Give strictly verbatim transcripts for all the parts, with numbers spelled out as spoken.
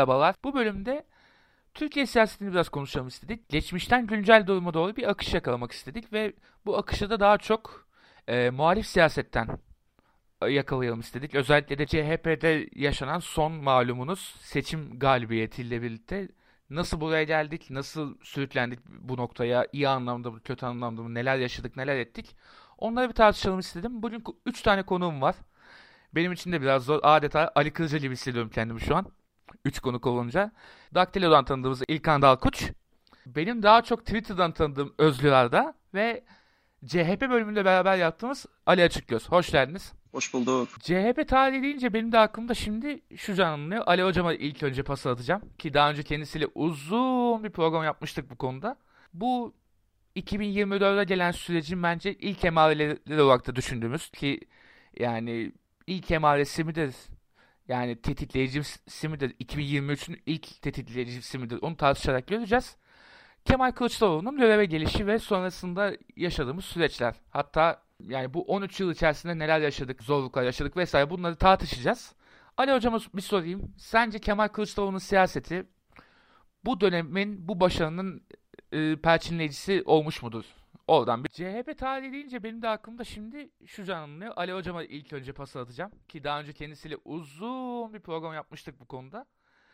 Merhabalar. Bu bölümde Türkiye siyasetini biraz konuşalım istedik. Geçmişten güncel duruma doğru bir akış yakalamak istedik ve bu akışı da daha çok e, muhalif siyasetten yakalayalım istedik. Özellikle de C H P'de yaşanan son malumunuz seçim galibiyetiyle birlikte nasıl buraya geldik, nasıl sürüklendik bu noktaya, iyi anlamda mı, kötü anlamda mı, neler yaşadık, neler ettik. Onları bir tartışalım istedim. Bugün üç tane konuğum var. Benim için de biraz zor. Adeta Ali Kılıca gibi hissediyorum kendimi şu an. Üç konuk olunca. Daktilo'dan tanıdığımız İlkan Dalkuç. Benim daha çok Twitter'dan tanıdığım Özgür Arda ve C H P bölümünde beraber yaptığımız Ali Açıkgöz. Hoş geldiniz. Hoş bulduk. C H P tarihi deyince benim de aklımda şimdi şu canlanıyor. Ali Hocam'a ilk önce pas atacağım. Ki daha önce kendisiyle uzun bir program yapmıştık bu konuda. Bu iki bin yirmi dörde gelen sürecin bence ilk emareleri olarak da düşündüğümüz ki yani ilk emaresi midir? Yani tetikleyicisi midir? iki bin yirmi üçün ilk tetikleyicisi midir? Onu tartışarak göreceğiz. Kemal Kılıçdaroğlu'nun göreve gelişi ve sonrasında yaşadığımız süreçler. Hatta yani bu on üç yıl içerisinde neler yaşadık, zorluklar yaşadık vesaire bunları tartışacağız. Ali Hocam'a bir sorayım. Sence Kemal Kılıçdaroğlu'nun siyaseti bu dönemin, bu başarının e, perçinleyicisi olmuş mudur? Oradan bir C H P tarihi deyince benim de aklımda şimdi şu canlanıyor. Ali Hocam'a ilk önce pas atacağım. Ki daha önce kendisiyle uzun bir program yapmıştık bu konuda.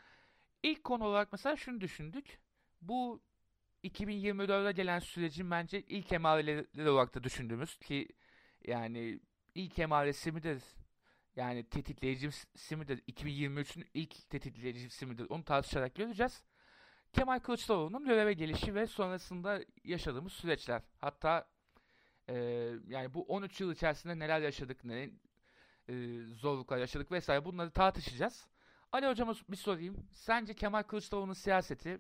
İlk konu olarak mesela şunu düşündük. Bu iki bin yirmi dörde gelen sürecin bence ilk emareleri olarak da düşündüğümüz ki yani ilk emaresi midir? Yani tetikleyicisi midir? iki bin yirmi üçün ilk tetikleyicisi midir? Onu tartışarak göreceğiz. Kemal Kılıçdaroğlu'nun göreve gelişi ve sonrasında yaşadığımız süreçler. Hatta e, yani bu on üç yıl içerisinde neler yaşadık, ne e, zorluklar yaşadık vesaire bunları tartışacağız. Ali Hocam'a bir sorayım. Sence Kemal Kılıçdaroğlu'nun siyaseti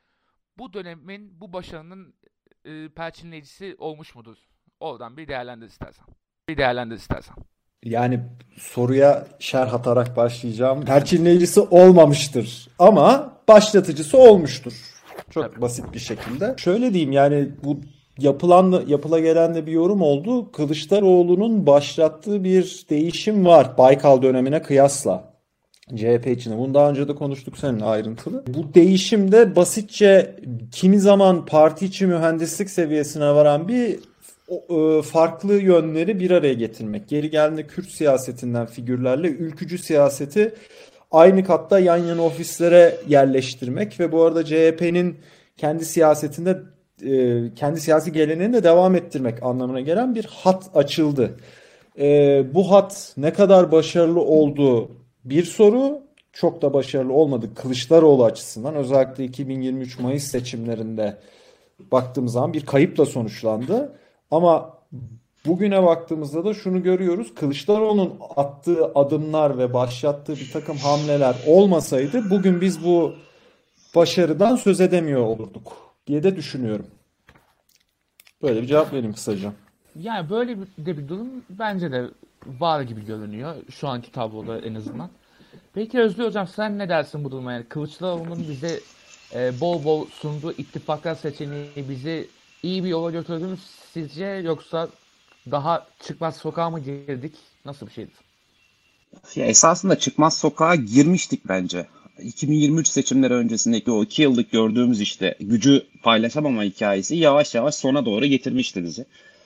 bu dönemin, bu başarının e, perçinleyicisi olmuş mudur? Oradan bir değerlendir istersen. Bir değerlendir istersen. Yani soruya şerh atarak başlayacağım. Perçinleyicisi olmamıştır ama başlatıcısı olmuştur. Çok Tabii. basit bir şekilde. Şöyle diyeyim, yani bu yapılan yapıla gelen de bir yorum oldu. Kılıçdaroğlu'nun başlattığı bir değişim var Baykal dönemine kıyasla. C H P içinde. Bunu daha önce de konuştuk seninle ayrıntılı. Bu değişimde basitçe kimi zaman parti içi mühendislik seviyesine varan bir o, e, farklı yönleri bir araya getirmek. Geri geldiğinde Kürt siyasetinden figürlerle ülkücü siyaseti aynı katta yan yana ofislere yerleştirmek ve bu arada C H P'nin kendi siyasetinde e, kendi siyasi geleneğini de devam ettirmek anlamına gelen bir hat açıldı. E, bu hat ne kadar başarılı olduğu bir soru, çok da başarılı olmadı Kılıçdaroğlu açısından. Özellikle iki bin yirmi üç Mayıs seçimlerinde baktığımız zaman bir kayıpla sonuçlandı. Ama bugüne baktığımızda da şunu görüyoruz. Kılıçdaroğlu'nun attığı adımlar ve başlattığı bir takım hamleler olmasaydı bugün biz bu başarıdan söz edemiyor olurduk diye de düşünüyorum. Böyle bir cevap vereyim kısaca. Yani böyle bir, de bir durum bence de var gibi görünüyor. Şu anki tabloda en azından. Peki Özgür Hocam sen ne dersin bu duruma? Yani Kılıçdaroğlu'nun bize e, bol bol sunduğu ittifaklar seçeneği bizi iyi bir yola götürdü mü sizce yoksa daha çıkmaz sokağa mı girdik? Nasıl bir şeydi? Ya esasında çıkmaz sokağa girmiştik bence. iki bin yirmi üç seçimleri öncesindeki o iki yıllık gördüğümüz işte gücü paylaşamama hikayesi yavaş yavaş sona doğru getirmişti bizi.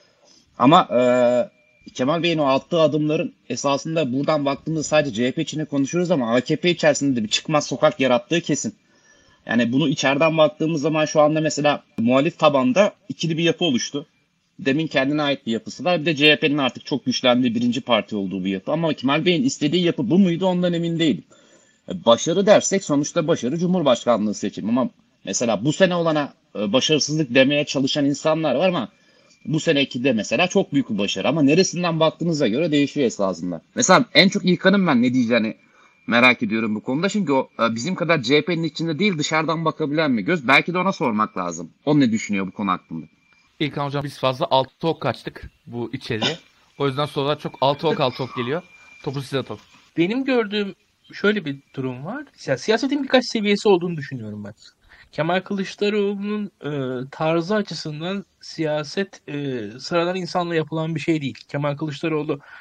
Ama e, Kemal Bey'in o attığı adımların esasında buradan baktığımızda sadece C H P içine konuşuyoruz ama A K P içerisinde de bir çıkmaz sokak yarattığı kesin. Yani bunu içeriden baktığımız zaman şu anda mesela muhalif tabanda ikili bir yapı oluştu. Demin kendine ait bir yapısı var. Bir de C H P'nin artık çok güçlendiği birinci parti olduğu bir yapı. Ama Kemal Bey'in istediği yapı bu muydu ondan emin değilim. Başarı dersek sonuçta başarı Cumhurbaşkanlığı seçimi. Ama mesela bu sene olana başarısızlık demeye çalışan insanlar var ama bu seneki de mesela çok büyük bir başarı. Ama neresinden baktığınıza göre değişiyor esasında. Mesela en çok İlkan'ın ben ne diyeceğini merak ediyorum bu konuda. Çünkü o bizim kadar C H P'nin içinde değil dışarıdan bakabilen bir göz. Belki de ona sormak lazım. O ne düşünüyor bu konu hakkında? İlkan Hocam biz fazla altı ok kaçtık bu içeriye. O yüzden sorular çok altı ok altı ok geliyor. Topu size atalım. Benim gördüğüm şöyle bir durum var. Ya, siyasetin birkaç seviyesi olduğunu düşünüyorum ben. Kemal Kılıçdaroğlu'nun e, tarzı açısından siyaset e, sıradan insanla yapılan bir şey değil. Kemal Kılıçdaroğlu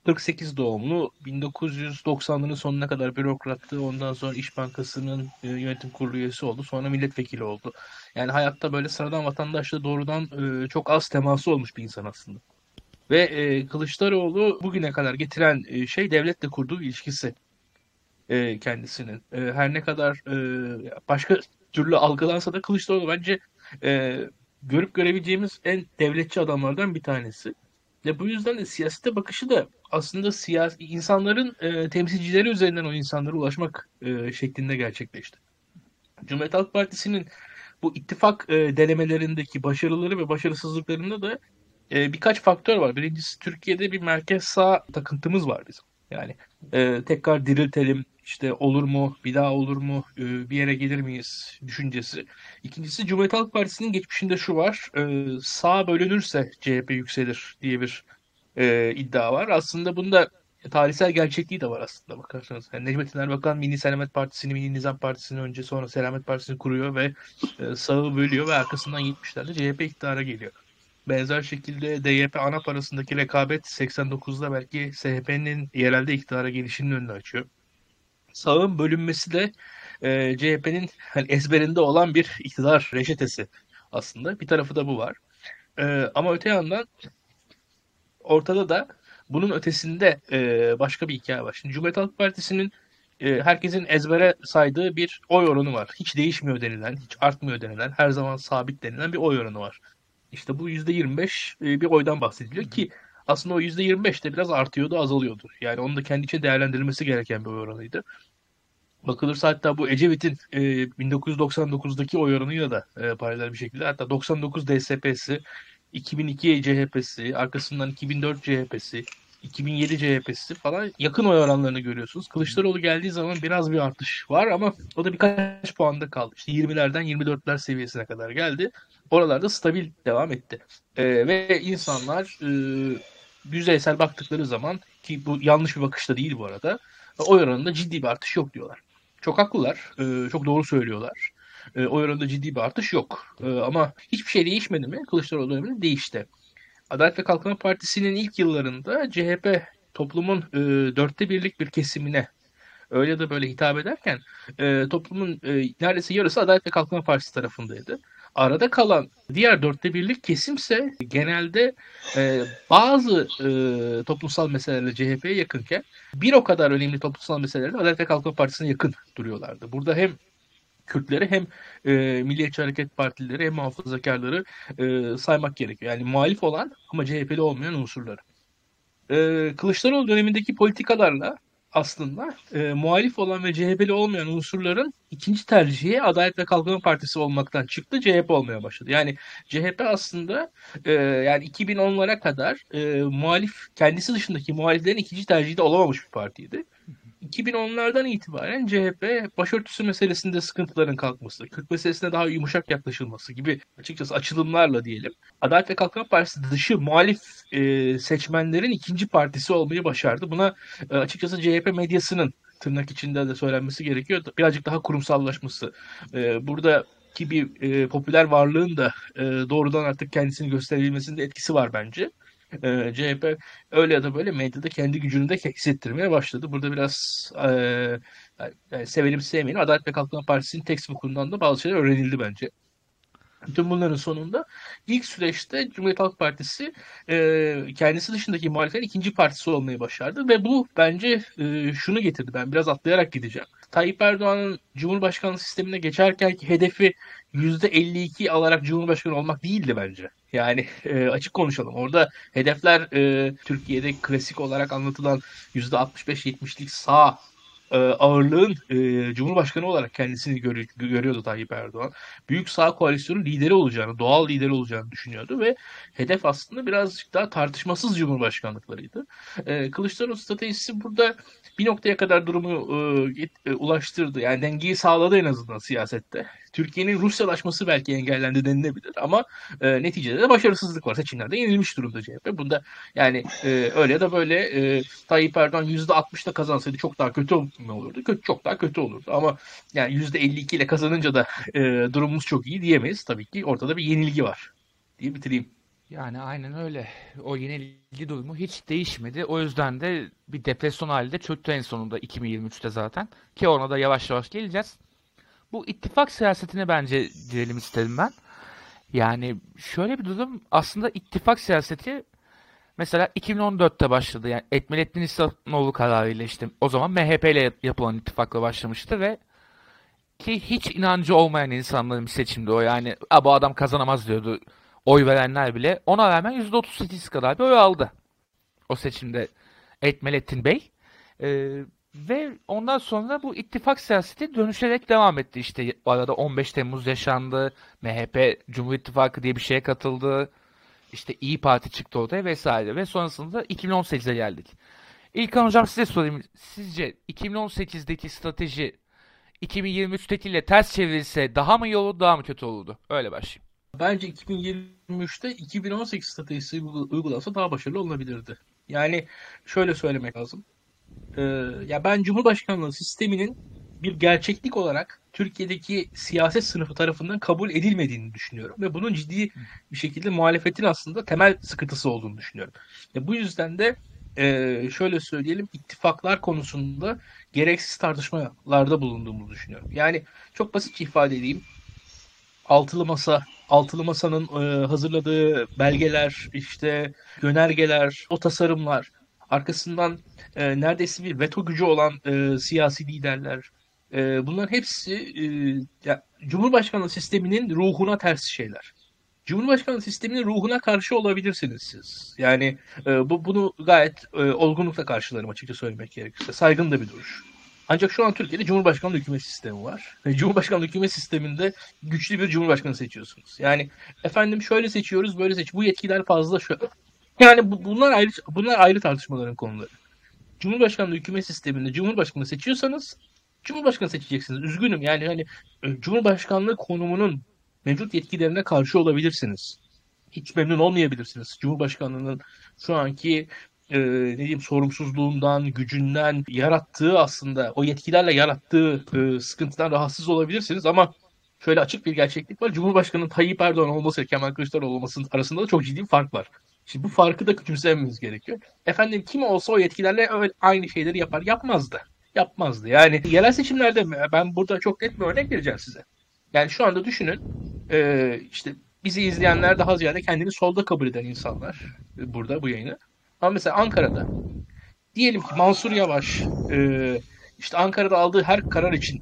kırk sekiz doğumlu, bin dokuz yüz doksanların sonuna kadar bürokrattı. Ondan sonra İş Bankası'nın e, yönetim kurulu üyesi oldu. Sonra milletvekili oldu. Yani hayatta böyle sıradan vatandaşla doğrudan e, çok az teması olmuş bir insan aslında. Ve e, Kılıçdaroğlu bugüne kadar getiren e, şey devletle kurduğu ilişkisi e, kendisinin. E, her ne kadar e, başka türlü algılansa da Kılıçdaroğlu bence e, görüp görebileceğimiz en devletçi adamlardan bir tanesi. Ve bu yüzden de siyasete bakışı da aslında siyasi insanların e, temsilcileri üzerinden o insanlara ulaşmak e, şeklinde gerçekleşti. Cumhuriyet Halk Partisi'nin bu ittifak e, denemelerindeki başarıları ve başarısızlıklarında da e, birkaç faktör var. Birincisi, Türkiye'de bir merkez sağ takıntımız var bizim. Yani e, tekrar diriltelim, işte olur mu, bir daha olur mu, e, bir yere gelir miyiz düşüncesi. İkincisi, Cumhuriyet Halk Partisi'nin geçmişinde şu var: e, sağ bölünürse C H P yükselir diye bir e, iddia var. Aslında bunda tarihsel gerçekliği de var aslında bakarsanız. Yani Necmettin Erbakan Milli Selamet Partisi'ni, Milli Nizam Partisi'ni önce, sonra Selamet Partisi'ni kuruyor ve e, sağı bölüyor ve arkasından yetmişlerde C H P iktidara geliyor. Benzer şekilde D Y P ANAP arasındaki rekabet seksen dokuzda belki S H P'nin yerelde iktidara gelişinin önünü açıyor. Sağın bölünmesi de e, C H P'nin hani ezberinde olan bir iktidar reçetesi aslında. Bir tarafı da bu var. E, ama öte yandan ortada da bunun ötesinde e, başka bir hikaye var. Şimdi Cumhuriyet Halk Partisi'nin e, herkesin ezbere saydığı bir oy oranı var. Hiç değişmiyor denilen, hiç artmıyor denilen, her zaman sabit denilen bir oy oranı var. İşte bu yüzde yirmi beş e, bir oydan bahsediliyor ki aslında o yüzde yirmi beş de biraz artıyordu, azalıyordu. Yani onun da kendi içinde değerlendirilmesi gereken bir oy oranıydı. Bakılırsa hatta bu Ecevit'in e, bin dokuz yüz doksan dokuzdaki oy oranıyla da e, paralel bir şekilde, hatta doksan dokuz D S P'si, iki bin iki C H P'si, arkasından iki bin dört C H P'si, iki bin yedi C H P'si falan yakın oy oranlarını görüyorsunuz. Kılıçdaroğlu geldiği zaman biraz bir artış var ama o da birkaç puanda kaldı. İşte yirmilerden yirmi dörtler seviyesine kadar geldi. Oralarda stabil devam etti. E, ve insanlar e, yüzeysel baktıkları zaman, ki bu yanlış bir bakış da değil bu arada, oy oranında ciddi bir artış yok diyorlar. Çok haklılar, e, çok doğru söylüyorlar. E, oy oranında ciddi bir artış yok. E, ama hiçbir şey değişmedi mi? Kılıçdaroğlu döneminde değişti. Adalet ve Kalkınma Partisi'nin ilk yıllarında C H P toplumun e, dörtte birlik bir kesimine öyle de böyle hitap ederken e, toplumun e, neredeyse yarısı Adalet ve Kalkınma Partisi tarafındaydı. Arada kalan diğer dörtte birlik kesimse genelde e, bazı e, toplumsal meselelerle C H P'ye yakınken bir o kadar önemli toplumsal meselelerle Adalet ve Kalkınma Partisi'ne yakın duruyorlardı. Burada hem Kürtleri hem e, Milliyetçi Hareket Partileri hem muhafazakarları e, saymak gerekiyor. Yani muhalif olan ama C H P'li olmayan unsurları. E, Kılıçdaroğlu dönemindeki politikalarla aslında e, muhalif olan ve C H P'li olmayan unsurların ikinci tercihi Adalet ve Kalkınma Partisi olmaktan çıktı, C H P olmaya başladı. Yani C H P aslında e, yani iki bin onlara kadar e, muhalif, kendisi dışındaki muhaliflerin ikinci tercihi de olamamış bir partiydi. iki bin onlardan itibaren C H P başörtüsü meselesinde sıkıntıların kalkması, Kürt meselesine daha yumuşak yaklaşılması gibi açıkçası açılımlarla diyelim, Adalet ve Kalkınma Partisi dışı muhalif e, seçmenlerin ikinci partisi olmayı başardı. Buna e, açıkçası C H P medyasının tırnak içinde de söylenmesi gerekiyor. Birazcık daha kurumsallaşması. E, buradaki bir e, popüler varlığın da e, doğrudan artık kendisini gösterebilmesinde etkisi var bence. E, C H P öyle ya da böyle medyada kendi gücünü de hissettirmeye başladı. Burada biraz e, yani sevelim sevmeyelim, Adalet ve Kalkınma Partisi'nin textbook'undan da bazı şeyler öğrenildi bence. Tüm bunların sonunda ilk süreçte Cumhuriyet Halk Partisi e, kendisi dışındaki muhaliflerin ikinci partisi olmayı başardı ve bu bence e, şunu getirdi. Ben biraz atlayarak gideceğim. Tayyip Erdoğan'ın Cumhurbaşkanlığı sistemine geçerkenki hedefi yüzde elli iki alarak Cumhurbaşkanı olmak değildi bence. Yani e, açık konuşalım. Orada hedefler e, Türkiye'de klasik olarak anlatılan yüzde altmış beş yetmişlik sağ e, ağırlığın e, Cumhurbaşkanı olarak kendisini gör, görüyordu Tayyip Erdoğan. Büyük sağ koalisyonun lideri olacağını, doğal lideri olacağını düşünüyordu ve hedef aslında birazcık daha tartışmasız Cumhurbaşkanlıklarıydı. E, Kılıçdaroğlu stratejisi burada bir noktaya kadar durumu e, e, ulaştırdı. Yani dengeyi sağladı en azından siyasette. Türkiye'nin Rusyalaşması belki engellendi denilebilir ama e, neticede de başarısızlık var. Seçimlerde yenilmiş durumda C H P. Bunda yani e, öyle ya da böyle e, Tayyip Erdoğan yüzde altmışla kazansaydı çok daha kötü mi olurdu? Kötü, çok daha kötü olurdu. Ama yani yüzde elli iki ile kazanınca da e, durumumuz çok iyi diyemeyiz. Tabii ki ortada bir yenilgi var diye bitireyim. Yani aynen öyle. O yenilgi durumu hiç değişmedi. O yüzden de bir depresyon halinde çöktü en sonunda iki bin yirmi üçte zaten. Ki ona da yavaş yavaş geleceğiz. Bu ittifak siyasetine bence girelim istedim ben. Yani şöyle bir durum, aslında ittifak siyaseti mesela iki bin on dörtte başladı. Yani Ekmelettin İhsanoğlu kararıyla işte o zaman M H P ile yapılan ittifakla başlamıştı ve ki hiç inancı olmayan insanların bir seçimdi o. Yani "A, bu adam kazanamaz" diyordu oy verenler bile. Ona rağmen yüzde otuz sekiz kadar bir oy aldı o seçimde Ekmelettin Bey. Ee, Ve ondan sonra bu ittifak siyaseti dönüşerek devam etti. İşte bu arada on beş Temmuz yaşandı. M H P Cumhur İttifakı diye bir şeye katıldı. İşte İyi Parti çıktı ortaya vesaire. Ve sonrasında iki bin on sekize geldik. İlkan Hocam, size sorayım. Sizce iki bin on sekizdeki strateji iki bin yirmi üçtekiyle ters çevrilse daha mı iyi olur, daha mı kötü olurdu? Öyle başlayayım. Bence iki bin yirmi üçte iki bin on sekiz stratejisi uygulansa daha başarılı olabilirdi. Yani şöyle söylemek lazım. Ee, ya ben Cumhurbaşkanlığı sisteminin bir gerçeklik olarak Türkiye'deki siyaset sınıfı tarafından kabul edilmediğini düşünüyorum ve bunun ciddi bir şekilde muhalefetin aslında temel sıkıntısı olduğunu düşünüyorum. Ve bu yüzden de e, şöyle söyleyelim, ittifaklar konusunda gereksiz tartışmalarda bulunduğumuzu düşünüyorum. Yani çok basitçe ifade edeyim. Altılı Masa, Altılı Masa'nın e, hazırladığı belgeler, işte yönergeler, o tasarımlar, arkasından e, neredeyse bir veto gücü olan e, siyasi liderler, e, bunların hepsi e, ya, Cumhurbaşkanlığı sisteminin ruhuna ters şeyler. Cumhurbaşkanlığı sisteminin ruhuna karşı olabilirsiniz siz. Yani e, bu bunu gayet e, olgunlukla karşılarım, açıkça söylemek gerekirse. Saygın da bir duruş. Ancak şu an Türkiye'de Cumhurbaşkanlığı hükümet sistemi var. Ve Cumhurbaşkanlığı hükümet sisteminde güçlü bir cumhurbaşkanı seçiyorsunuz. Yani efendim şöyle seçiyoruz, böyle seç. Bu yetkiler fazla şu. Yani bu, bunlar ayrı bunlar ayrı tartışmaların konuları. Cumhurbaşkanlığı hükümet sisteminde Cumhurbaşkanı seçiyorsanız Cumhurbaşkanı seçeceksiniz. Üzgünüm, yani hani e, Cumhurbaşkanlığı konumunun mevcut yetkilerine karşı olabilirsiniz. Hiç memnun olmayabilirsiniz. Cumhurbaşkanlığının şu anki e, ne diyeyim sorumsuzluğundan, gücünden, yarattığı aslında o yetkilerle yarattığı e, sıkıntıdan rahatsız olabilirsiniz ama şöyle açık bir gerçeklik var. Cumhurbaşkanı Tayyip Erdoğan olması ile Kemal Kılıçdaroğlu olmasının arasında da çok ciddi bir fark var. Şimdi bu farkı da küçümsememiz gerekiyor. Efendim kim olsa o yetkilerle öyle aynı şeyleri yapar. Yapmazdı. Yapmazdı. Yani yerel seçimlerde ben burada çok net bir örnek vereceğim size. Yani şu anda düşünün, e, işte bizi izleyenler daha ziyade kendini solda kabul eden insanlar e, burada bu yayını. Ama mesela Ankara'da diyelim ki Mansur Yavaş e, işte Ankara'da aldığı her karar için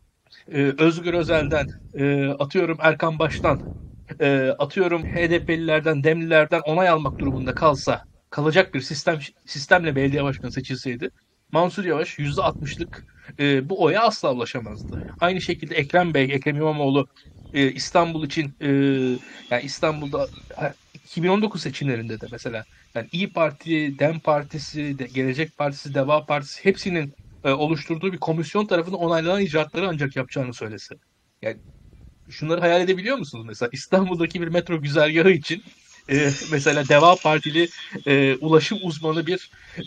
e, Özgür Özel'den, e, atıyorum Erkan Baş'tan, e, atıyorum H D P'lilerden, Demlilerden onay almak durumunda kalsa, kalacak bir sistem sistemle belediye başkanı seçilseydi, Mansur Yavaş yüzde altmışlık e, bu oya asla ulaşamazdı. Aynı şekilde Ekrem Bey, Ekrem İmamoğlu e, İstanbul için e, yani İstanbul'da iki bin on dokuz seçimlerinde de mesela yani İyi Parti, Dem Partisi, de, Gelecek Partisi, Deva Partisi hepsinin e, oluşturduğu bir komisyon tarafından onaylanan icraatları ancak yapacağını söylese. Yani şunları hayal edebiliyor musunuz? Mesela İstanbul'daki bir metro güzergahı için e, mesela Deva Partili e, ulaşım uzmanı bir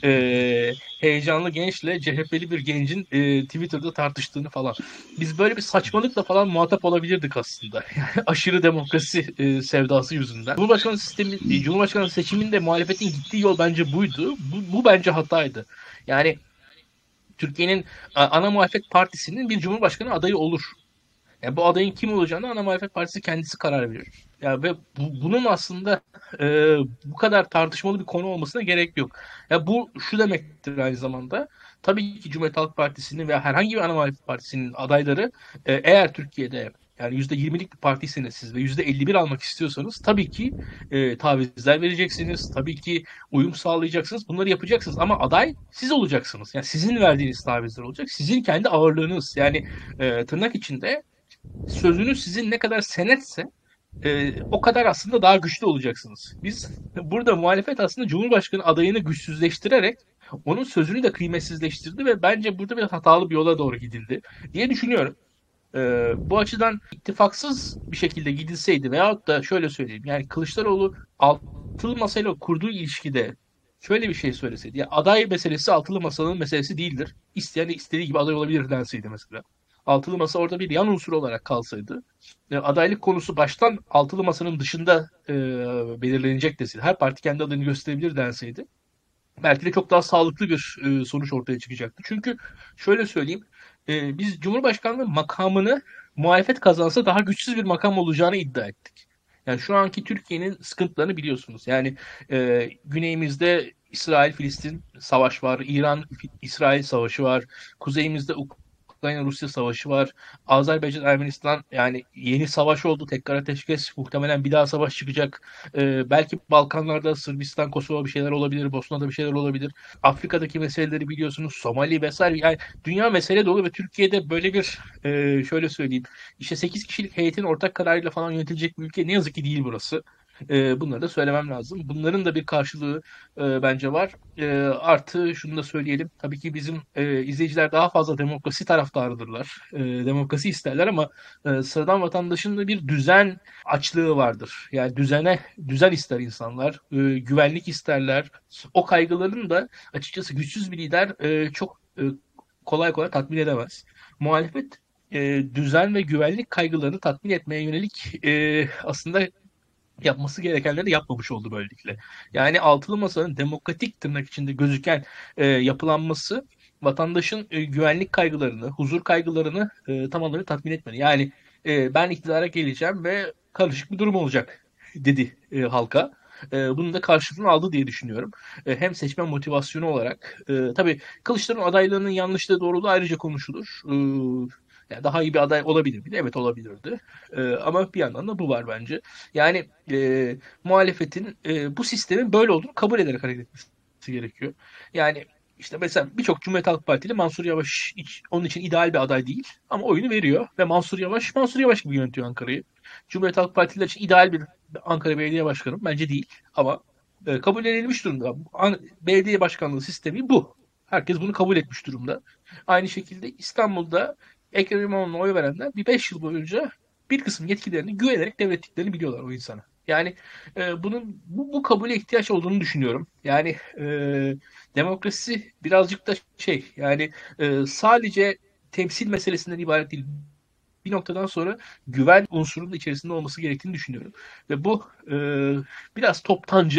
e, heyecanlı gençle C H P'li bir gencin e, Twitter'da tartıştığını falan. Biz böyle bir saçmalıkla falan muhatap olabilirdik aslında. Yani aşırı demokrasi e, sevdası yüzünden. Cumhurbaşkanı sistemi, e, Cumhurbaşkanı seçiminde muhalefetin gittiği yol bence buydu. Bu, bu bence hataydı. Yani Türkiye'nin ana muhalefet partisinin bir cumhurbaşkanı adayı olur. Yani bu adayın kim olacağını ana muhalefet partisi kendisi karar verir. Yani ve bu, bunun aslında e, bu kadar tartışmalı bir konu olmasına gerek yok. Ya bu şu demektir aynı zamanda. Tabii ki Cumhuriyet Halk Partisi'nin veya herhangi bir ana muhalefet partisinin adayları e, eğer Türkiye'de yani yüzde yirmilik bir partiyseniz siz ve yüzde elli bir almak istiyorsanız tabii ki e, tavizler vereceksiniz. Tabii ki uyum sağlayacaksınız. Bunları yapacaksınız ama aday siz olacaksınız. Yani sizin verdiğiniz tavizler olacak. Sizin kendi ağırlığınız. Yani e, tırnak içinde sözünüz sizin ne kadar senetse e, o kadar aslında daha güçlü olacaksınız. Biz burada muhalefet aslında Cumhurbaşkanı adayını güçsüzleştirerek onun sözünü de kıymetsizleştirdi ve bence burada bir hatalı bir yola doğru gidildi diye düşünüyorum. E, bu açıdan ittifaksız bir şekilde gidilseydi veyahut da şöyle söyleyeyim, yani Kılıçdaroğlu altılı masayla kurduğu ilişkide şöyle bir şey söyleseydi. Ya aday meselesi altılı masanın meselesi değildir. İsteyen de istediği gibi aday olabilir denseydi mesela. Altılı Masa orada bir yan unsur olarak kalsaydı, e, adaylık konusu baştan Altılı Masa'nın dışında e, belirlenecek deseydi, her parti kendi adayını gösterebilir denseydi, belki de çok daha sağlıklı bir e, sonuç ortaya çıkacaktı. Çünkü şöyle söyleyeyim, e, biz Cumhurbaşkanlığı makamını muhalefet kazansa daha güçsüz bir makam olacağını iddia ettik. Yani şu anki Türkiye'nin sıkıntılarını biliyorsunuz. Yani e, güneyimizde İsrail-Filistin savaş var, İran-İsrail savaşı var, kuzeyimizde Ukrayna-Rusya savaşı var, Azerbaycan-Ermenistan, yani yeni savaş oldu, tekrar ateşkes, muhtemelen bir daha savaş çıkacak. Ee, belki Balkanlarda Sırbistan, Kosova bir şeyler olabilir, Bosna'da bir şeyler olabilir. Afrika'daki meseleleri biliyorsunuz, Somali vesaire. Yani dünya mesele dolu ve Türkiye'de böyle bir e, şöyle söyleyeyim, işte sekiz kişilik heyetin ortak kararıyla falan yönetilecek bir ülke ne yazık ki değil burası. E, bunları da söylemem lazım. Bunların da bir karşılığı e, bence var. E, artı şunu da söyleyelim. Tabii ki bizim e, izleyiciler daha fazla demokrasi taraftarıdırlar. E, demokrasi isterler ama e, sıradan vatandaşın da bir düzen açlığı vardır. Yani düzene düzen ister insanlar. E, güvenlik isterler. O kaygıların da açıkçası güçsüz bir lider e, çok e, kolay kolay tatmin edemez. Muhalefet e, düzen ve güvenlik kaygılarını tatmin etmeye yönelik e, aslında yapması gerekenleri yapmamış oldu böylelikle. Yani Altılı Masa'nın demokratik tırnak içinde gözüken e, yapılanması vatandaşın e, güvenlik kaygılarını, huzur kaygılarını e, tamamını tatmin etmedi. Yani e, ben iktidara geleceğim ve karışık bir durum olacak dedi e, halka. E, bunun da karşılığını aldı diye düşünüyorum. E, hem seçmen motivasyonu olarak. E, tabii Kılıçdaroğlu adaylığının yanlışlığı doğruluğu ayrıca konuşulur. E, yani daha iyi bir aday olabilir miydi? Evet, olabilirdi. E, ama bir yandan da bu var bence. Yani e, muhalefetin e, bu sistemin böyle olduğunu kabul ederek hareket etmesi gerekiyor. Yani işte mesela birçok Cumhuriyet Halk Partili Mansur Yavaş hiç, onun için ideal bir aday değil ama oyunu veriyor ve Mansur Yavaş Mansur Yavaş gibi yönetiyor Ankara'yı. Cumhuriyet Halk Partililer için ideal bir Ankara Belediye Başkanı bence değil ama e, kabul edilmiş durumda. An- belediye başkanlığı sistemi bu. Herkes bunu kabul etmiş durumda. Aynı şekilde İstanbul'da Ekrem İmamoğlu'na oy verenler bir beş yıl boyunca bir kısım yetkilerini güvenerek devrettiklerini biliyorlar o insana. Yani e, bunun bu, bu kabule ihtiyaç olduğunu düşünüyorum. Yani e, demokrasi birazcık da şey, yani e, sadece temsil meselesinden ibaret değil. Bir noktadan sonra güven unsurunun da içerisinde olması gerektiğini düşünüyorum. Ve bu e, biraz toptancı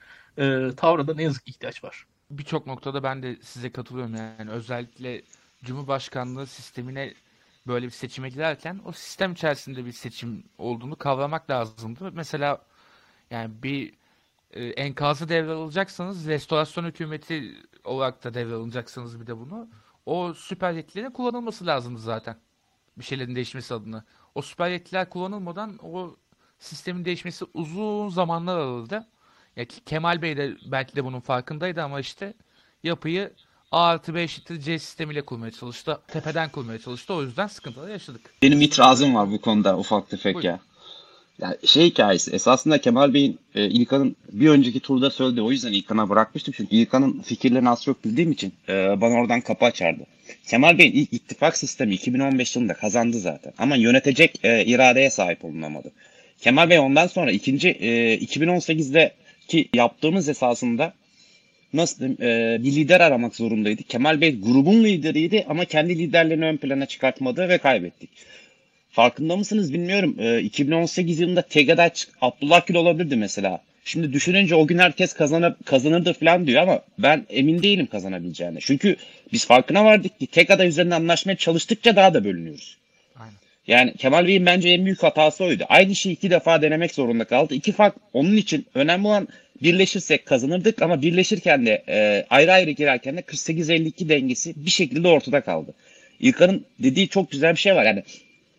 e, tavra da ne yazık ki ihtiyaç var. Birçok noktada ben de size katılıyorum yani özellikle Cumhurbaşkanlığı sistemine böyle bir seçime giderken o sistem içerisinde bir seçim olduğunu kavramak lazımdı. Mesela yani bir e, enkazı devralacaksanız restorasyon hükümeti olarak da devralacaksınız bir de bunu. O süper yetkilerin kullanılması lazımdı zaten. Bir şeylerin değişmesi adına. O süper yetkiler kullanılmadan o sistemin değişmesi uzun zamanlar alırdı. Ya Kemal Bey de belki de bunun farkındaydı ama işte yapıyı A artı B eşittir C sistemiyle kurmaya çalıştı. Tepeden kurmaya çalıştı. O yüzden sıkıntılar yaşadık. Benim itirazım var bu konuda ufak tefek Buyurun. ya. Yani şey hikayesi esasında Kemal Bey'in e, İlkan'ın bir önceki turda söylediği, o yüzden İlkan'a bırakmıştım. Çünkü İlkan'ın fikirlerini az çok bildiğim için e, bana oradan kapı açardı. Kemal Bey'in ilk ittifak sistemi iki bin on beş yılında kazandı zaten. Ama yönetecek e, iradeye sahip olunamadı. Kemal Bey ondan sonra ikinci e, iki bin on sekizdeki yaptığımız esasında nasıl diyeyim, e, bir lider aramak zorundaydı. Kemal Bey grubun lideriydi ama kendi liderlerini ön plana çıkartmadı ve kaybettik. Farkında mısınız bilmiyorum. E, iki bin on sekiz yılında tek aday Abdullah Gül olabilirdi mesela. Şimdi düşününce o gün herkes kazanır, kazanırdı falan diyor ama ben emin değilim kazanabileceğine. Çünkü biz farkına vardık ki tek aday üzerinde anlaşmaya çalıştıkça daha da bölünüyoruz. Aynen. Yani Kemal Bey'in bence en büyük hatası oydu. Aynı şeyi iki defa denemek zorunda kaldı. İki fark onun için önemli olan, birleşirsek kazanırdık ama birleşirken de e, ayrı ayrı girerken de kırk sekiz elli iki dengesi bir şekilde ortada kaldı. İlkan'ın dediği çok güzel bir şey var. Yani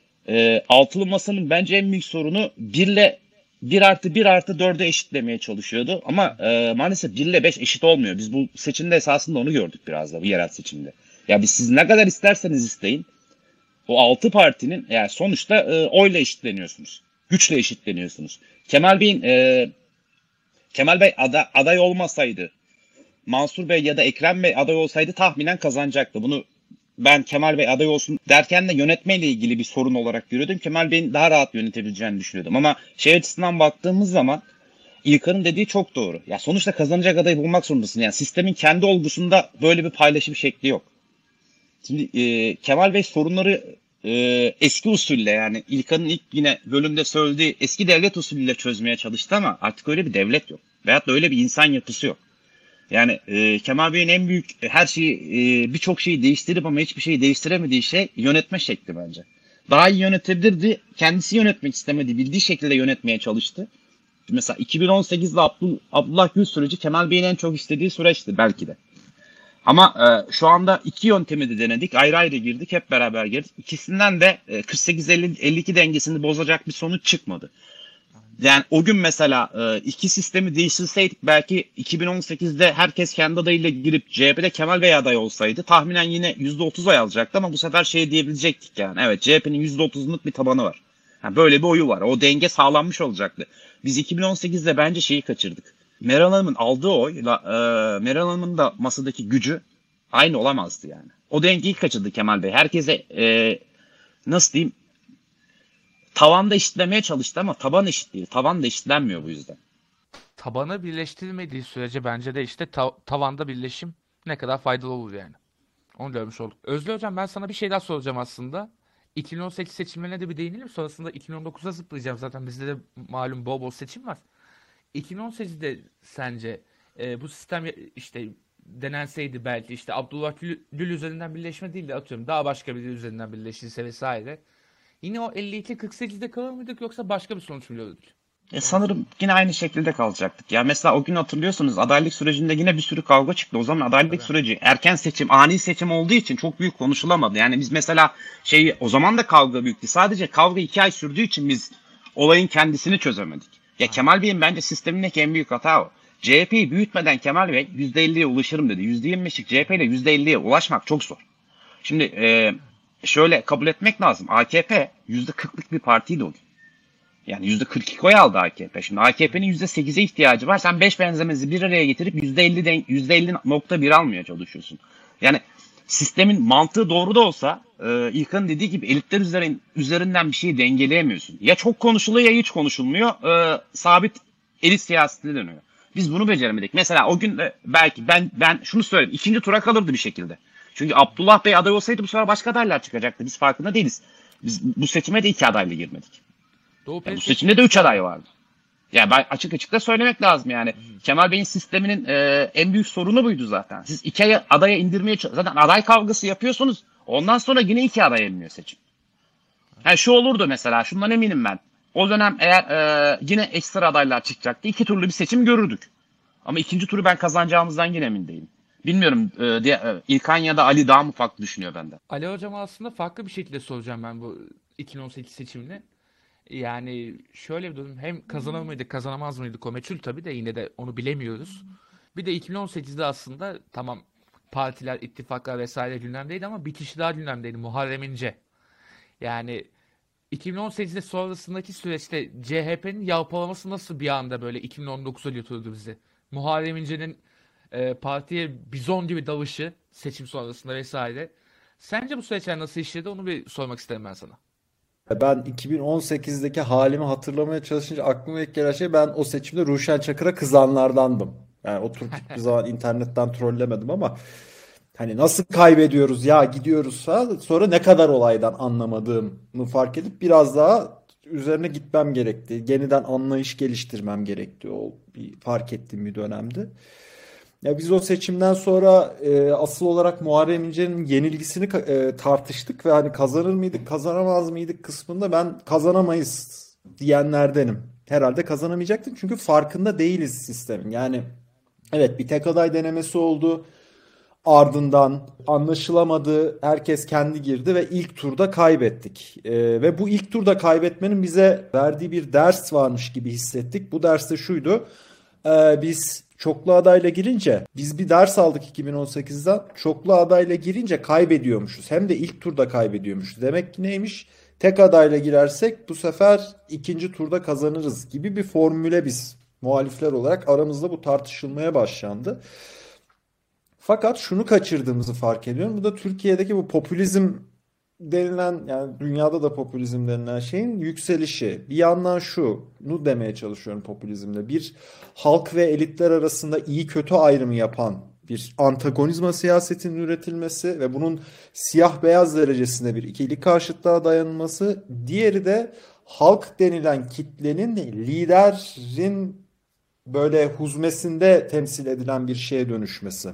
e, altılı masanın bence en büyük sorunu birle bir artı bir artı dörde eşitlemeye çalışıyordu. Ama e, maalesef bir ile beş eşit olmuyor. Biz bu seçimde esasında onu gördük biraz da, bu yerel seçimde. Ya biz siz ne kadar isterseniz isteyin, o altı partinin yani sonuçta e, oyla eşitleniyorsunuz. Güçle eşitleniyorsunuz. Kemal Bey'in e, Kemal Bey ada, aday olmasaydı, Mansur Bey ya da Ekrem Bey aday olsaydı tahminen kazanacaktı. Bunu ben Kemal Bey aday olsun derken de yönetmeyle ilgili bir sorun olarak görüyordum. Kemal Bey'in daha rahat yönetebileceğini düşünüyordum. Ama şey açısından baktığımız zaman İlkan'ın dediği çok doğru. Ya sonuçta kazanacak adayı bulmak zorundasın. Yani sistemin kendi olgusunda böyle bir paylaşım şekli yok. Şimdi e, Kemal Bey sorunları e, eski usulle, yani İlkan'ın ilk yine bölümde söylediği eski devlet usulüyle çözmeye çalıştı ama artık öyle bir devlet yok. Veyahut da öyle bir insan yapısı yok. Yani e, Kemal Bey'in en büyük her şeyi e, birçok şeyi değiştirip ama hiçbir şeyi değiştiremediği şey yönetme şekli bence. Daha iyi yönetebilirdi. Kendisi yönetmek istemedi. Bildiği şekilde yönetmeye çalıştı. Mesela iki bin on sekizde Abdul, Abdullah Gül süreci Kemal Bey'in en çok istediği süreçti belki de. Ama e, şu anda iki yöntemi de denedik. Ayrı ayrı girdik. Hep beraber girdik. İkisinden de e, kırk sekiz elli iki dengesini bozacak bir sonuç çıkmadı. Yani o gün mesela e, iki sistemi değiştirseydik belki iki bin on sekizde herkes kendi adayıyla girip C H P'de Kemal Bey aday olsaydı tahminen yine yüzde otuz oy alacaktı ama bu sefer şey diyebilecektik yani. Evet, C H P'nin yüzde otuzluk bir tabanı var. Yani böyle bir oyu var. O denge sağlanmış olacaktı. Biz iki bin on sekizde bence şeyi kaçırdık. Meral Hanım'ın aldığı oyla e, Meral Hanım'ın da masadaki gücü aynı olamazdı yani. O dengeyi kaçırdı Kemal Bey. Herkese e, nasıl diyeyim, tavanda eşitlemeye çalıştı ama taban eşit değil. Tavan da eşitlenmiyor bu yüzden. Tabanı birleştirilmediği sürece bence de işte ta- tavanda birleşim ne kadar faydalı olur yani. Onu görmüş olduk. Özlü Hocam, ben sana bir şey daha soracağım aslında. iki bin on sekiz seçimlerine de bir değinelim. Sonrasında iki bin on dokuza zıplayacağım. Zaten bizde de malum bol bol seçim var. iki bin on sekizde sence e, bu sistem işte denenseydi, belki işte Abdullah Gül, Gül üzerinden birleşme değil de atıyorum daha başka biri üzerinden birleşirse vesaire. Yine o elli iki kırk sekizde kalır mıydık yoksa başka bir sonuç mu görürdük? E sanırım yine aynı şekilde kalacaktık. Ya mesela o gün hatırlıyorsunuz adaylık sürecinde yine bir sürü kavga çıktı. O zaman adaylık Tabii. süreci erken seçim, ani seçim olduğu için çok büyük konuşulamadı. Yani biz mesela şey, o zaman da kavga büyüktü. Sadece kavga iki ay sürdüğü için biz olayın kendisini çözemedik. Ya Kemal Bey'in bence sistemindeki en büyük hata o. C H P'yi büyütmeden Kemal Bey yüzde elliye ulaşırım dedi. yüzde yirmi beşlik C H P ile yüzde elliye ulaşmak çok zor. Şimdi e, şöyle kabul etmek lazım. A K P yüzde kırklık bir partiydi o gün. Yani yüzde kırk iki oy aldı A K P. Şimdi A K P'nin yüzde sekize ihtiyacı var. Sen beş benzemezi bir araya getirip yüzde elli yüzde elli nokta bir almaya çalışıyorsun. Yani sistemin mantığı doğru da olsa e, İlkan'ın dediği gibi elitler üzerin, üzerinden bir şeyi dengeleyemiyorsun. Ya çok konuşuluyor ya hiç konuşulmuyor. E, sabit elit siyasetine dönüyor. Biz bunu beceremedik. Mesela o gün de belki ben ben şunu söyleyeyim. İkinci tura kalırdı bir şekilde. Çünkü Abdullah Bey aday olsaydı bu sefer başka adaylar çıkacaktı. Biz farkında değiliz. Biz bu seçime de iki adayla girmedik. Doğu Ya bu Perinçek seçimde de üç aday vardı. Ya ben açık açık da söylemek lazım yani. Kemal Bey'in sisteminin e, en büyük sorunu buydu zaten. Siz iki adaya indirmeye zaten aday kavgası yapıyorsunuz. Ondan sonra yine iki adaya inmiyor seçim. Yani şu olurdu mesela, şundan eminim ben. O dönem eğer e, yine ekstra adaylar çıkacaktı, iki turlu bir seçim görürdük. Ama ikinci turu ben kazanacağımızdan yine emin değilim. Bilmiyorum e, diye, e, İlkan ya da Ali daha mı farklı düşünüyor benden? Ali Hocam, aslında farklı bir şekilde soracağım ben bu iki bin on sekiz seçimini. Yani şöyle bir durum, hem kazanır mıydık kazanamaz mıydık o meçhul tabii de, yine de onu bilemiyoruz. Bir de iki bin on sekizde aslında tamam, partiler, ittifaklar vesaire gündemdeydi ama bir kişi daha gündemdeydi, Muharrem İnce. Yani iki bin on sekizde sonrasındaki süreçte C H P'nin yalpalaması nasıl bir anda böyle iki bin on dokuza götürdü bizi? Muharrem İnce'nin e, partiye bizon gibi dalışı seçim sonrasında vesaire. Sence bu süreçler nasıl işledi, onu bir sormak isterim ben sana. Ben iki bin on sekizdeki halimi hatırlamaya çalışınca aklıma ilk gelen şey, ben o seçimde Ruşen Çakır'a kızanlardandım. Yani oturup hiçbir zaman internetten trollemedim ama hani nasıl kaybediyoruz ya, gidiyoruz ha, sonra ne kadar olaydan anlamadığımı fark edip biraz daha üzerine gitmem gerekti. Yeniden anlayış geliştirmem gerekti. O bir fark ettiğim bir dönemdi. Ya biz o seçimden sonra e, asıl olarak Muharrem İnce'nin yenilgisini e, tartıştık ve hani kazanır mıydık, kazanamaz mıydık kısmında ben kazanamayız diyenlerdenim. Herhalde kazanamayacaktık çünkü farkında değiliz sistemin. Yani evet, bir tek aday denemesi oldu. Ardından anlaşılamadı. Herkes kendi girdi ve ilk turda kaybettik. E, ve bu ilk turda kaybetmenin bize verdiği bir ders varmış gibi hissettik. Bu ders de şuydu. E, biz çoklu adayla girince, biz bir ders aldık iki bin on sekizden. Çoklu adayla girince kaybediyormuşuz. Hem de ilk turda kaybediyormuşuz. Demek ki neymiş? Tek adayla girersek bu sefer ikinci turda kazanırız gibi bir formüle biz muhalifler olarak aramızda bu tartışılmaya başlandı. Fakat şunu kaçırdığımızı fark ediyorum. Bu da Türkiye'deki bu popülizm denilen, yani dünyada da popülizm denilen şeyin yükselişi. Bir yandan şunu demeye çalışıyorum popülizmde. Bir halk ve elitler arasında iyi kötü ayrımı yapan bir antagonizma siyasetinin üretilmesi ve bunun siyah beyaz derecesinde bir ikili karşıtlığa dayanılması. Diğeri de halk denilen kitlenin liderin böyle huzmesinde temsil edilen bir şeye dönüşmesi.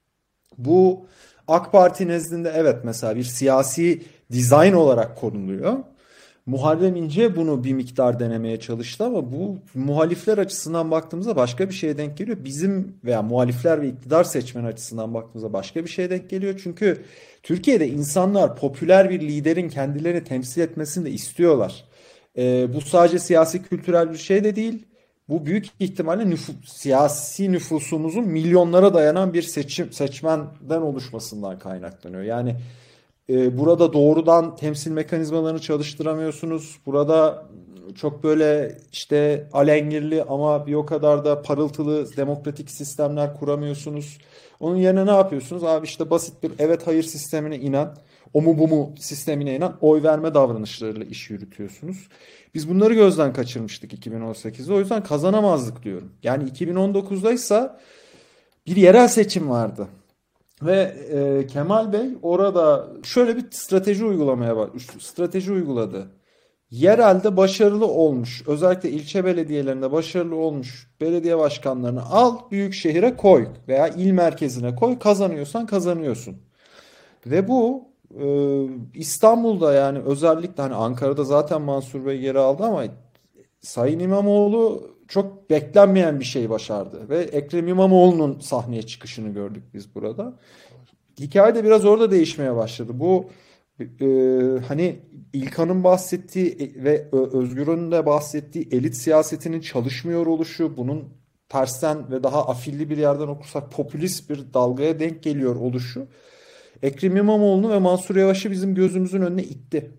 Bu AK Parti nezdinde evet mesela bir siyasi dizayn olarak konuluyor. Muharrem İnce bunu bir miktar denemeye çalıştı ama bu muhalifler açısından baktığımızda başka bir şeye denk geliyor. Bizim veya muhalifler ve iktidar seçmen açısından baktığımızda başka bir şeye denk geliyor. Çünkü Türkiye'de insanlar popüler bir liderin kendilerini temsil etmesini de istiyorlar. Ee, bu sadece siyasi kültürel bir şey de değil. Bu büyük ihtimalle nüfu- siyasi nüfusumuzun milyonlara dayanan bir seçim seçmenden oluşmasından kaynaklanıyor. Yani e, burada doğrudan temsil mekanizmalarını çalıştıramıyorsunuz. Burada çok böyle işte alengirli ama bir o kadar da parıltılı demokratik sistemler kuramıyorsunuz. Onun yerine ne yapıyorsunuz? Abi işte basit bir evet hayır sistemine inan, o mu bu mu sistemine inan oy verme davranışlarıyla iş yürütüyorsunuz. Biz bunları gözden kaçırmıştık iki bin on sekizde. O yüzden kazanamazdık diyorum. Yani iki bin on dokuzdaysa bir yerel seçim vardı. Ve e, Kemal Bey orada şöyle bir strateji uygulamaya bak, strateji uyguladı. Yerelde başarılı olmuş, özellikle ilçe belediyelerinde başarılı olmuş belediye başkanlarını al, büyük şehire koy veya il merkezine koy, kazanıyorsan kazanıyorsun. Ve bu e, İstanbul'da yani özellikle hani Ankara'da zaten Mansur Bey geri aldı ama Sayın İmamoğlu çok beklenmeyen bir şey başardı. Ve Ekrem İmamoğlu'nun sahneye çıkışını gördük biz burada. Hikaye de biraz orada değişmeye başladı. Bu e, hani İlkan'ın bahsettiği ve Özgür'ün de bahsettiği elit siyasetinin çalışmıyor oluşu, bunun tersten ve daha afilli bir yerden okursak popülist bir dalgaya denk geliyor oluşu Ekrem İmamoğlu'nu ve Mansur Yavaş'ı bizim gözümüzün önüne itti.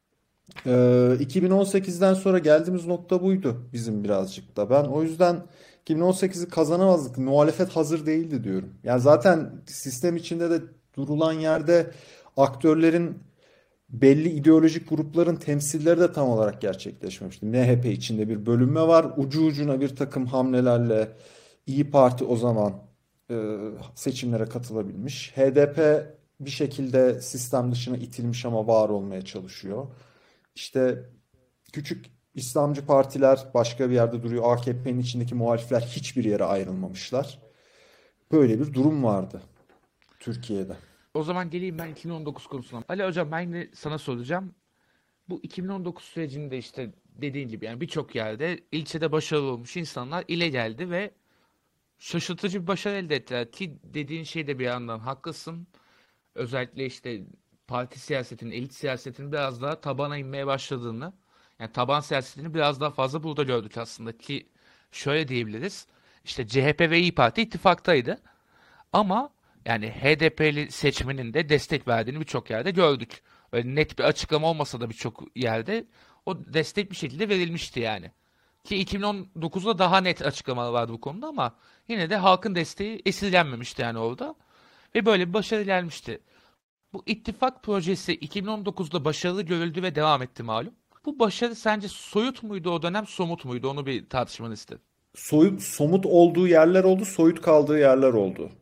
Ee, iki bin on sekizden sonra geldiğimiz nokta buydu bizim birazcık da. Ben o yüzden iki bin on sekizi kazanamazdık. Muhalefet hazır değildi diyorum. Yani zaten sistem içinde de durulan yerde aktörlerin belli ideolojik grupların temsilleri de tam olarak gerçekleşmemişti. M H P içinde bir bölünme var. Ucu ucuna bir takım hamlelerle İyi Parti o zaman e, seçimlere katılabilmiş. H D P bir şekilde sistem dışına itilmiş ama var olmaya çalışıyor. İşte küçük İslamcı partiler başka bir yerde duruyor. A K P'nin içindeki muhalifler hiçbir yere ayrılmamışlar. Böyle bir durum vardı Türkiye'de. O zaman geleyim ben iki bin on dokuz konusuna. Ali Hocam ben de sana soracağım. Bu iki bin on dokuz sürecinde işte dediğin gibi yani birçok yerde ilçede başarılı olmuş insanlar ile geldi ve şaşırtıcı bir başarı elde ettiler. Ki dediğin şey de bir yandan haklısın. Özellikle işte parti siyasetinin, elit siyasetinin biraz daha tabana inmeye başladığını, yani taban siyasetini biraz daha fazla burada gördük aslında ki şöyle diyebiliriz. İşte C H P ve İyi Parti ittifaktaydı. Ama yani H D P'li seçmenin de destek verdiğini birçok yerde gördük. Öyle net bir açıklama olmasa da birçok yerde o destek bir şekilde verilmişti yani. Ki iki bin on dokuzda daha net açıklamalar vardı bu konuda ama yine de halkın desteği esirgenmemişti yani orada. Ve böyle bir başarı gelmişti. Bu ittifak projesi iki bin on dokuzda başarılı görüldü ve devam etti malum. Bu başarı sence soyut muydu o dönem, somut muydu? Onu bir tartışmanı istedim. Soyut, somut olduğu yerler oldu, soyut kaldığı yerler oldu.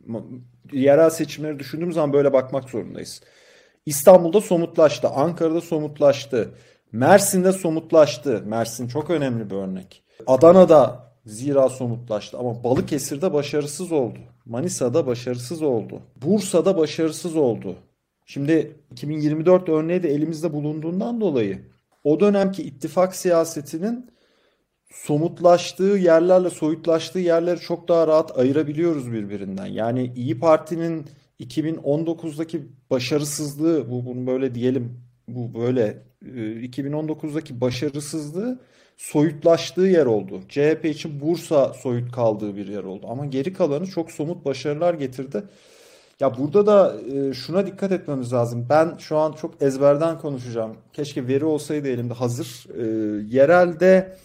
Yerel seçimleri düşündüğümüz zaman böyle bakmak zorundayız. İstanbul'da somutlaştı, Ankara'da somutlaştı, Mersin'de somutlaştı. Mersin çok önemli bir örnek. Adana'da zira somutlaştı ama Balıkesir'de başarısız oldu. Manisa'da başarısız oldu. Bursa'da başarısız oldu. Şimdi iki bin yirmi dört örneği de elimizde bulunduğundan dolayı o dönemki ittifak siyasetinin somutlaştığı yerlerle soyutlaştığı yerleri çok daha rahat ayırabiliyoruz birbirinden. Yani İyi Parti'nin iki bin on dokuzdaki başarısızlığı, bu bunu böyle diyelim, bu böyle iki bin on dokuzdaki başarısızlığı soyutlaştığı yer oldu. C H P için Bursa soyut kaldığı bir yer oldu. Ama geri kalanı çok somut başarılar getirdi. Ya burada da şuna dikkat etmemiz lazım. Ben şu an çok ezberden konuşacağım. Keşke veri olsaydı elimde hazır. Yerelde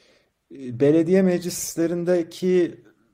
belediye meclislerindeki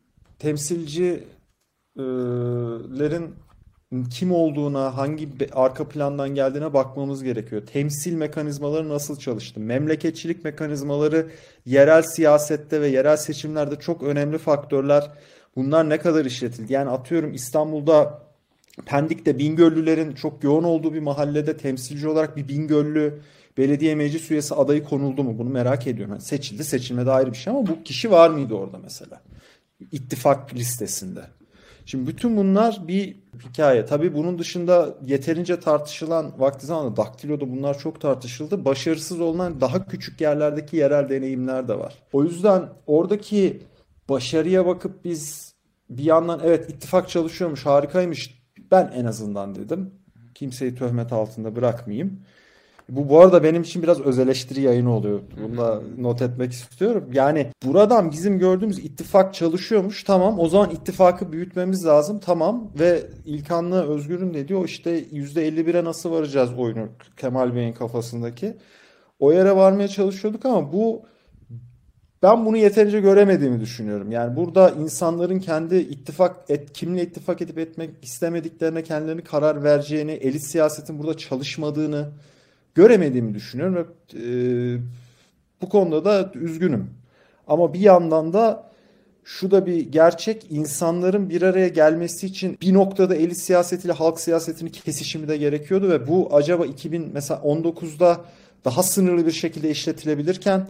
temsilcilerin kim olduğuna, hangi arka plandan geldiğine bakmamız gerekiyor. Temsil mekanizmaları nasıl çalıştı? Memleketçilik mekanizmaları yerel siyasette ve yerel seçimlerde çok önemli faktörler. Bunlar ne kadar işletildi? Yani atıyorum İstanbul'da Pendik'te Bingöllülerin çok yoğun olduğu bir mahallede temsilci olarak bir Bingöllü belediye meclis üyesi adayı konuldu mu? Bunu merak ediyorum. Yani seçildi, seçilmedi ayrı bir şey ama bu kişi var mıydı orada mesela? İttifak listesinde. Şimdi bütün bunlar bir hikaye. Tabii bunun dışında yeterince tartışılan vakti zamanında Daktilo'da bunlar çok tartışıldı. Başarısız olan daha küçük yerlerdeki yerel deneyimler de var. O yüzden oradaki başarıya bakıp biz bir yandan evet ittifak çalışıyormuş, harikaymış. Ben en azından dedim. Kimseyi töhmet altında bırakmayayım. Bu bu arada benim için biraz öz eleştiri yayını oluyor. Bunu da not etmek istiyorum. Yani buradan bizim gördüğümüz ittifak çalışıyormuş. Tamam, o zaman ittifakı büyütmemiz lazım. Tamam, ve İlkan'la Özgür'ün dediği o işte yüzde elli bire nasıl varacağız oyunu Kemal Bey'in kafasındaki. O yere varmaya çalışıyorduk ama bu ben bunu yeterince göremediğimi düşünüyorum. Yani burada insanların kendi ittifak et, kimle ittifak edip etmek istemediklerine kendilerini karar vereceğini, elit siyasetin burada çalışmadığını göremediğimi düşünüyorum ve e, bu konuda da üzgünüm. Ama bir yandan da şu da bir gerçek, insanların bir araya gelmesi için bir noktada elit siyasetiyle halk siyasetinin kesişimi de gerekiyordu ve bu acaba iki bin mesela on dokuzda daha sınırlı bir şekilde işletilebilirken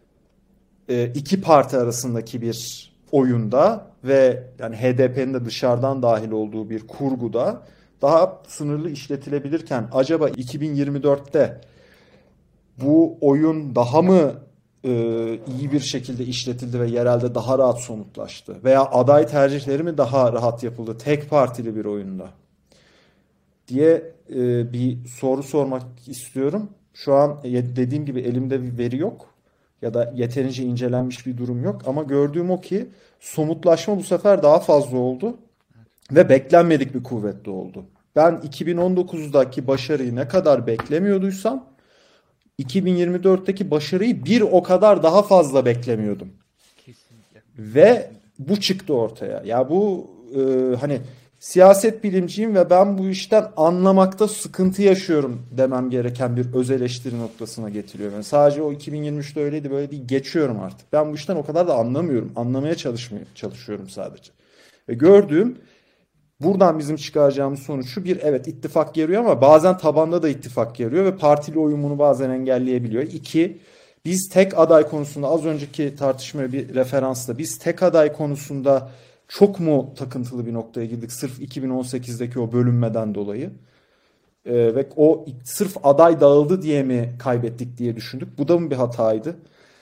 e, iki parti arasındaki bir oyunda ve yani H D P'nin de dışarıdan dahil olduğu bir kurguda daha sınırlı işletilebilirken acaba iki bin yirmi dörtte bu oyun daha mı e, iyi bir şekilde işletildi ve yerelde daha rahat somutlaştı? Veya aday tercihleri mi daha rahat yapıldı tek partili bir oyunda? Diye e, bir soru sormak istiyorum. Şu an dediğim gibi elimde bir veri yok ya da yeterince incelenmiş bir durum yok ama gördüğüm o ki somutlaşma bu sefer daha fazla oldu ve beklenmedik bir kuvvetli oldu. Ben iki bin on dokuzdaki başarıyı ne kadar beklemiyorduysam iki bin yirmi dörtteki başarıyı bir o kadar daha fazla beklemiyordum. Kesinlikle. Ve bu çıktı ortaya. Ya bu e, hani siyaset bilimciyim ve ben bu işten anlamakta sıkıntı yaşıyorum demem gereken bir öz eleştiri noktasına getiriyor. Yani sadece o iki bin yirmi üçte öyleydi böyle değil, geçiyorum artık. Ben bu işten o kadar da anlamıyorum. Anlamaya çalışmaya çalışıyorum sadece. Ve gördüğüm buradan bizim çıkaracağımız sonuç şu: bir, evet ittifak yarıyor ama bazen tabanda da ittifak yarıyor ve partili uyumunu bazen engelleyebiliyor. İki, biz tek aday konusunda az önceki tartışmaya bir referansla biz tek aday konusunda çok mu takıntılı bir noktaya girdik sırf iki bin on sekizdeki o bölünmeden dolayı ee, ve o sırf aday dağıldı diye mi kaybettik diye düşündük. Bu da mı bir hataydı?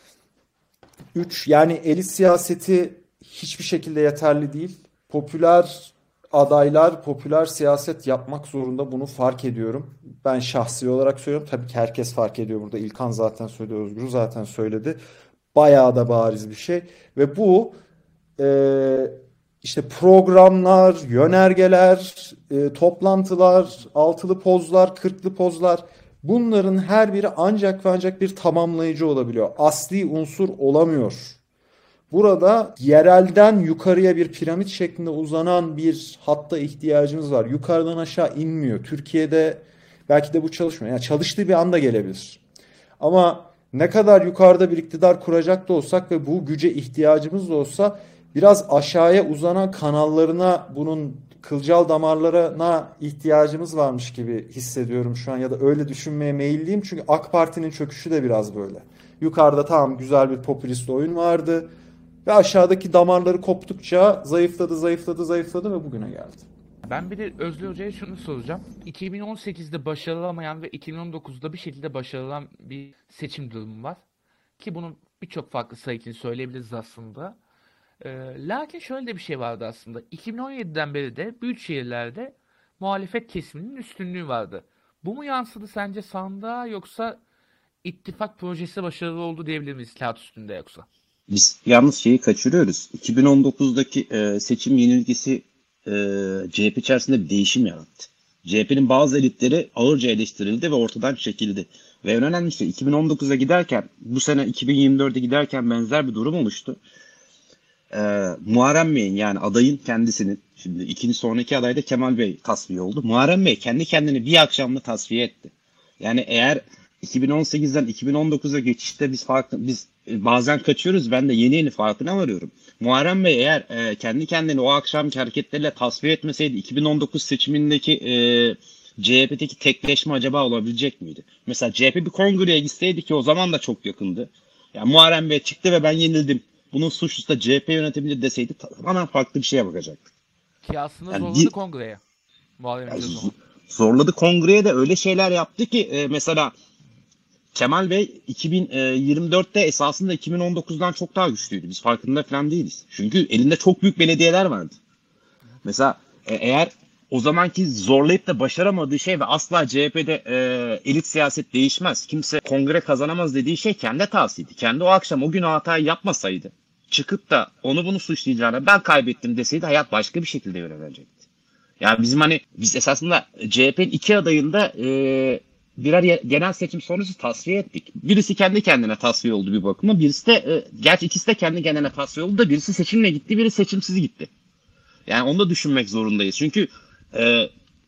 Üç, yani elit siyaseti hiçbir şekilde yeterli değil. Popüler adaylar popüler siyaset yapmak zorunda, bunu fark ediyorum. Ben şahsi olarak söylüyorum. Tabii ki herkes fark ediyor burada. İlkan zaten söyledi, Özgür zaten söyledi. Bayağı da bariz bir şey. Ve bu e, işte programlar, yönergeler, e, toplantılar, altılı pozlar, kırklı pozlar, bunların her biri ancak ve ancak bir tamamlayıcı olabiliyor. Asli unsur olamıyor. Burada yerelden yukarıya bir piramit şeklinde uzanan bir hatta ihtiyacımız var. Yukarıdan aşağı inmiyor. Türkiye'de belki de bu çalışmıyor. Yani çalıştığı bir anda gelebilir. Ama ne kadar yukarıda bir iktidar kuracak da olsak ve bu güce ihtiyacımız da olsa biraz aşağıya uzanan kanallarına, bunun kılcal damarlarına ihtiyacımız varmış gibi hissediyorum şu an, ya da öyle düşünmeye meyilliyim. Çünkü AK Parti'nin çöküşü de biraz böyle. Yukarıda tamam güzel bir popülist oyun vardı. Ve aşağıdaki damarları koptukça zayıfladı, zayıfladı, zayıfladı ve bugüne geldi. Ben bir de Özlü Hoca'ya şunu soracağım. iki bin on sekizde başarılamayan ve iki bin on dokuzda bir şekilde başarılan bir seçim durumu var. Ki bunun birçok farklı sayı için söyleyebiliriz aslında. Ee, lakin şöyle de bir şey vardı aslında. iki bin on yediden beri de büyük şehirlerde muhalefet kesiminin üstünlüğü vardı. Bu mu yansıdı sence sandığa, yoksa ittifak projesi başarılı oldu diyebilir miyiz kağıt üstünde yoksa? Biz yalnız şeyi kaçırıyoruz. iki bin on dokuzdaki e, seçim yenilgisi e, C H P içerisinde bir değişim yarattı. C H P'nin bazı elitleri ağırca eleştirildi ve ortadan çekildi. Ve en önemli şey, iki bin on dokuza giderken, bu sene iki bin yirmi dörde giderken benzer bir durum oluştu. E, Muharrem Bey'in, yani adayın kendisinin, şimdi ikinci sonraki aday da Kemal Bey tasfiye oldu. Muharrem Bey kendi kendini bir akşamda tasfiye etti. Yani eğer iki bin on sekizden iki bin on dokuza geçişte biz farklı biz bazen kaçıyoruz. Ben de yeni yeni farkına varıyorum. Muharrem Bey eğer e, kendi kendini o akşamki hareketleriyle tasfiye etmeseydi iki bin on dokuz seçimindeki e, C H P'deki tekleşme acaba olabilecek miydi? Mesela C H P bir kongreye gitseydi ki o zaman da çok yakındı. Ya Muharrem Bey çıktı ve ben yenildim. Bunun suçlusu da C H P yönetebilir deseydi tamamen farklı bir şeye bakacaktık. Ki aslında Yani zorladı bir- kongreye. Muharrem Yani İnce o z- zaman. zorladı kongreye de öyle şeyler yaptı ki e, mesela Kemal Bey iki bin yirmi dörtte esasında iki bin on dokuzdan çok daha güçlüydü. Biz farkında falan değiliz. Çünkü elinde çok büyük belediyeler vardı. Mesela e, eğer o zamanki zorlayıp da başaramadığı şey ve asla C H P'de e, elit siyaset değişmez, kimse kongre kazanamaz dediği şey kendi hatasıydı. Kendi o akşam o gün o hatayı yapmasaydı, çıkıp da onu bunu suçlayacağına ben kaybettim deseydi hayat başka bir şekilde yönelecekti. Yani bizim hani biz esasında C H P'nin iki adayında e, birer ye- genel seçim sonrası tasfiye ettik. Birisi kendi kendine tasfiye oldu bir bakıma. Birisi de e, gerçi ikisi de kendi kendine tasfiye oldu da birisi seçimle gitti, biri seçimsiz gitti. Yani onu da düşünmek zorundayız. Çünkü e,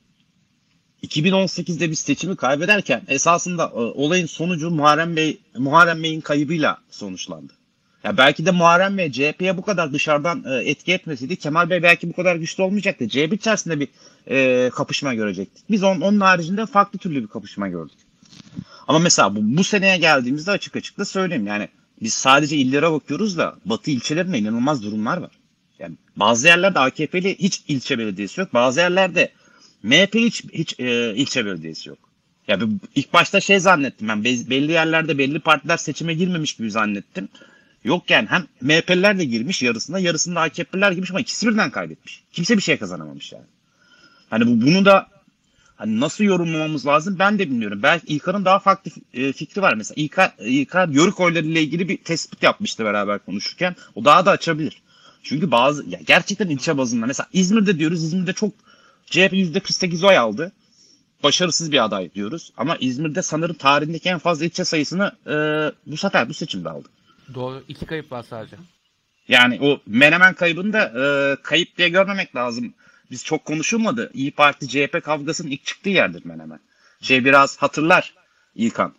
iki bin on sekizde biz seçimi kaybederken esasında e, olayın sonucu Muharrem Bey Muharrem Bey'in kaybıyla sonuçlandı. Ya belki de Muharrem Bey C H P'ye bu kadar dışarıdan e, etki etmeseydi Kemal Bey belki bu kadar güçlü olmayacaktı. C H P içerisinde bir e, kapışma görecektik. Biz on, onun haricinde farklı türlü bir kapışma gördük. Ama mesela bu, bu seneye geldiğimizde açık açık da söyleyeyim. Yani biz sadece illere bakıyoruz da Batı ilçelerinde inanılmaz durumlar var. Yani bazı yerlerde A K P'li hiç ilçe belediyesi yok. Bazı yerlerde M H P'li hiç, hiç e, ilçe belediyesi yok. Ya ben ilk başta şey zannettim ben be- belli yerlerde belli partiler seçime girmemiş gibi zannettim. Yok yani hem M H P'liler de girmiş yarısında yarısında A K P'liler girmiş ama ikisi birden kaybetmiş. Kimse bir şey kazanamamış yani. Hani bu, bunu da hani nasıl yorumlamamız lazım ben de bilmiyorum. Belki İlkan'ın daha farklı e, fikri var. Mesela İlkan, İlkan Yörük oyları ile ilgili bir tespit yapmıştı beraber konuşurken. O daha da açabilir. Çünkü bazı ya gerçekten ilçe bazında mesela İzmir'de diyoruz İzmir'de çok C H P yüzde kırk sekiz oy aldı. Başarısız bir aday diyoruz. Ama İzmir'de sanırım tarihindeki en fazla ilçe sayısını e, bu sefer bu seçimde aldı. Doğru. İki kayıp var sadece. Yani o Menemen kaybını da e, kayıp diye görmemek lazım. Biz çok konuşulmadı. İyi Parti C H P kavgasının ilk çıktığı yerdir Menemen. Şey biraz hatırlar İlkan.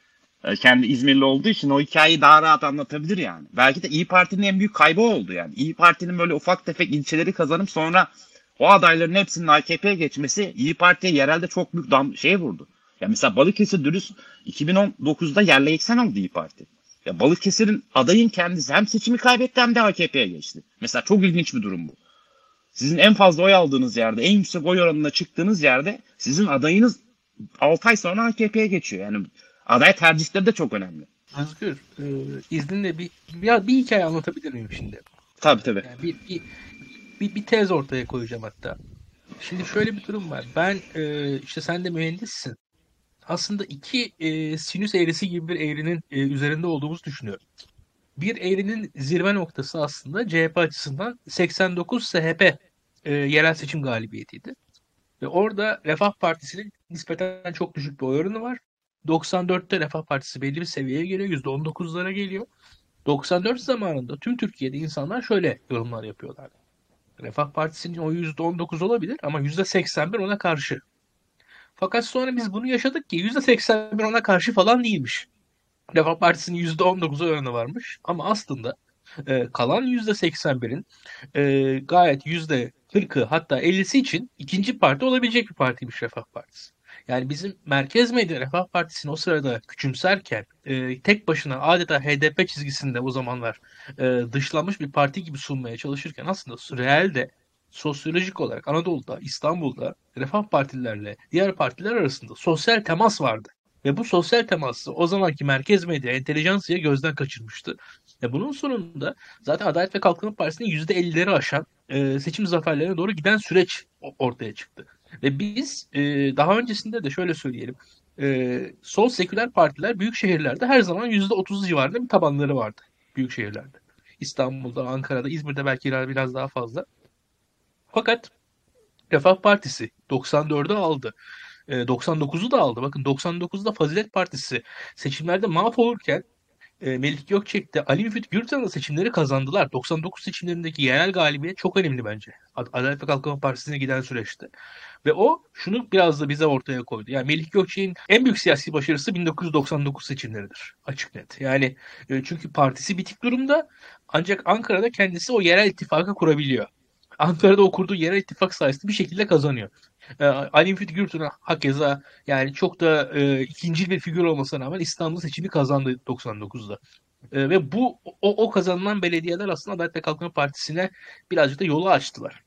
E, kendi İzmirli olduğu için o hikayeyi daha rahat anlatabilir yani. Belki de İyi Parti'nin en büyük kaybı oldu yani. İyi Parti'nin böyle ufak tefek ilçeleri kazanıp sonra o adayların hepsinin A K P'ye geçmesi İyi Parti'ye yerelde çok büyük dam şey vurdu. Ya mesela Balıkesir dürüst iki bin on dokuzda yerle yeksen oldu İyi Parti. Ya Balıkesir'in adayın kendisi hem seçimi kaybetti hem de A K P'ye geçti. Mesela çok ilginç bir durum bu. Sizin en fazla oy aldığınız yerde, en yüksek oy oranına çıktığınız yerde sizin adayınız altı ay sonra A K P'ye geçiyor. Yani aday tercihleri de çok önemli. Özgür, e, izninle bir, bir bir hikaye anlatabilir miyim şimdi? Tabii tabii. Yani bir, bir bir bir tez ortaya koyacağım hatta. Şimdi şöyle bir durum var. Ben e, işte sen de mühendissin. Aslında iki e, sinüs eğrisi gibi bir eğrinin e, üzerinde olduğumuzu düşünüyorum. Bir eğrinin zirve noktası aslında C H P açısından seksen dokuz S H P e, yerel seçim galibiyetiydi. Ve orada Refah Partisi'nin nispeten çok düşük bir oy oranı var. doksan dörtte Refah Partisi belli bir seviyeye geliyor. yüzde on dokuzlara geliyor. doksan dört zamanında tüm Türkiye'de insanlar şöyle yorumlar yapıyorlar. Refah Partisi'nin oyu yüzde on dokuz olabilir ama yüzde seksen bir ona karşı. Fakat sonra biz bunu yaşadık ki yüzde seksen bir ona karşı falan değilmiş. Refah Partisi'nin yüzde on dokuz oranı varmış ama aslında e, kalan yüzde seksen birin e, gayet yüzde kırkı hatta ellisi için ikinci parti olabilecek bir partiymiş Refah Partisi. Yani bizim merkez medya Refah Partisi'ni o sırada küçümserken e, tek başına adeta H D P çizgisinde o zamanlar e, dışlanmış bir parti gibi sunmaya çalışırken aslında realde sosyolojik olarak Anadolu'da, İstanbul'da Refah Partililerle diğer partiler arasında sosyal temas vardı. Ve bu sosyal teması o zamanki merkez medya, entelijansiye gözden kaçırmıştı. Ve bunun sonunda zaten Adalet ve Kalkınma Partisi'nin yüzde ellileri aşan e, seçim zaferlerine doğru giden süreç ortaya çıktı. Ve biz e, daha öncesinde de şöyle söyleyelim. E, sol seküler partiler büyük şehirlerde her zaman yüzde otuz civarında bir tabanları vardı. Büyük şehirlerde. İstanbul'da, Ankara'da, İzmir'de belki biraz daha fazla. Fakat Refah Partisi doksan dördü aldı. E, doksan dokuzu da aldı. Bakın doksan dokuzda Fazilet Partisi seçimlerde mahvolurken e, Melik Gökçek de Ali Müfit Gürkan'ın da seçimleri kazandılar. doksan dokuz seçimlerindeki yerel galibiyet çok önemli bence. Ad- Adalet ve Kalkınma Partisi'ne giden süreçte. Ve o şunu biraz da bize ortaya koydu. Yani Melih Gökçek'in en büyük siyasi başarısı bin dokuz yüz doksan dokuz seçimleridir. Açık net. Yani e, çünkü partisi bitik durumda ancak Ankara'da kendisi o yerel ittifakı kurabiliyor. Ankara'da o kurduğu yerel ittifak sayesinde bir şekilde kazanıyor. E, Ali Müfit Gürtürk'ün hakeza yani çok da e, ikinci bir figür olmasına rağmen İstanbul seçimi kazandı doksan dokuzda. E, ve bu o, o kazanılan belediyeler aslında Adalet ve Kalkınma Partisi'ne birazcık da yolu açtılar.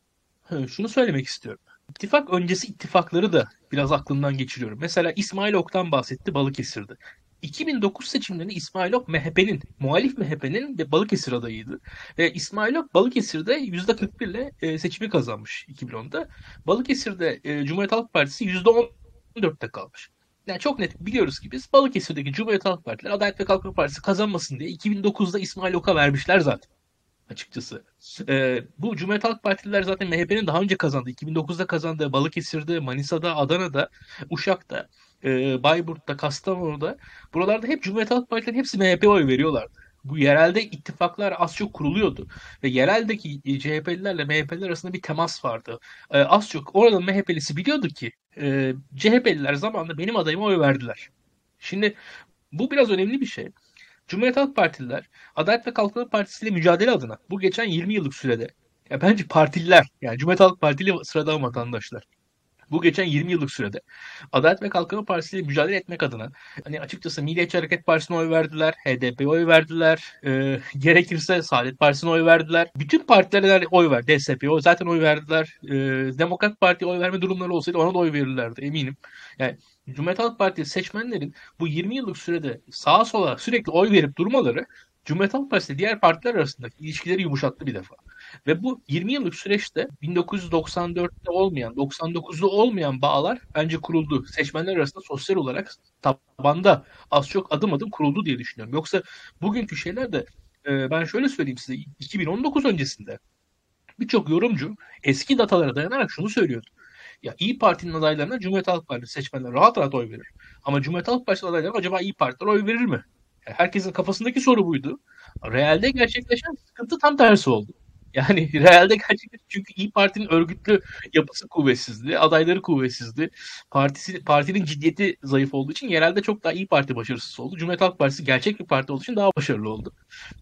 Hı, şunu söylemek istiyorum. İttifak öncesi ittifakları da biraz aklımdan geçiriyorum. Mesela İsmail Ok'tan bahsetti Balıkesir'de. iki bin dokuz seçimlerinde İsmail Ok M H P'nin, muhalif M H P'nin ve Balıkesir adayıydı. Ve İsmail Ok Balıkesir'de yüzde kırk bir ile e, seçimi kazanmış iki bin onda. Balıkesir'de e, Cumhuriyet Halk Partisi yüzde on dörtte kalmış. Yani çok net biliyoruz ki biz Balıkesir'deki Cumhuriyet Halk Partileri Adalet ve Kalkınma Partisi kazanmasın diye iki bin dokuzda İsmail Ok'a vermişler zaten açıkçası. Ee, bu Cumhuriyet Halk Partililer zaten M H P'nin daha önce kazandığı, iki bin dokuzda kazandığı Balıkesir'de, Manisa'da, Adana'da, Uşak'ta, e, Bayburt'ta, Kastamonu'da buralarda hep Cumhuriyet Halk Partileri hepsi M H P'ye oy veriyorlardı. Bu yerelde ittifaklar az çok kuruluyordu. Ve yereldeki C H P'lilerle M H P'liler arasında bir temas vardı. Ee, az çok oranın M H P'lisi biliyordu ki e, C H P'liler zamanında benim adayıma oy verdiler. Şimdi bu biraz önemli bir şey. Cumhuriyet Halk Partililer Adalet ve Kalkınma Partisi ile mücadele adına bu geçen yirmi yıllık sürede ya bence partililer yani Cumhuriyet Halk Partili sıradan vatandaşlar bu geçen yirmi yıllık sürede Adalet ve Kalkınma Partisi ile mücadele etmek adına hani açıkçası Milliyetçi Hareket Partisi'ne oy verdiler, H D P'ye oy verdiler, e, gerekirse Saadet Partisi'ne oy verdiler. Bütün partilere oy ver, D S P'ye zaten oy verdiler. E, Demokrat Parti'ye oy verme durumları olsaydı ona da oy verirlerdi eminim. Yani Cumhuriyet Halk Partisi seçmenlerin bu yirmi yıllık sürede sağa sola sürekli oy verip durmaları Cumhuriyet Halk Partisi ile diğer partiler arasındaki ilişkileri yumuşattı bir defa. Ve bu yirmi yıllık süreçte bin dokuz yüz doksan dörtte olmayan, doksan dokuzda olmayan bağlar bence kuruldu. Seçmenler arasında sosyal olarak tabanda az çok adım adım kuruldu diye düşünüyorum. Yoksa bugünkü şeyler de e, ben şöyle söyleyeyim size iki bin on dokuz öncesinde birçok yorumcu eski datalara dayanarak şunu söylüyordu. Ya İyi Parti'nin adaylarına Cumhuriyet Halk Partisi seçmenler rahat rahat oy verir. Ama Cumhuriyet Halk Partisi adaylarına acaba İyi Partiler oy verir mi? Yani herkesin kafasındaki soru buydu. Realde gerçekleşen sıkıntı tam tersi oldu. Yani realde gerçekleşen çünkü İyi Parti'nin örgütlü yapısı kuvvetsizdi, adayları kuvvetsizdi. Partisi, partinin ciddiyeti zayıf olduğu için yerelde çok daha İyi Parti başarısız oldu. Cumhuriyet Halk Partisi gerçek bir parti olduğu için daha başarılı oldu.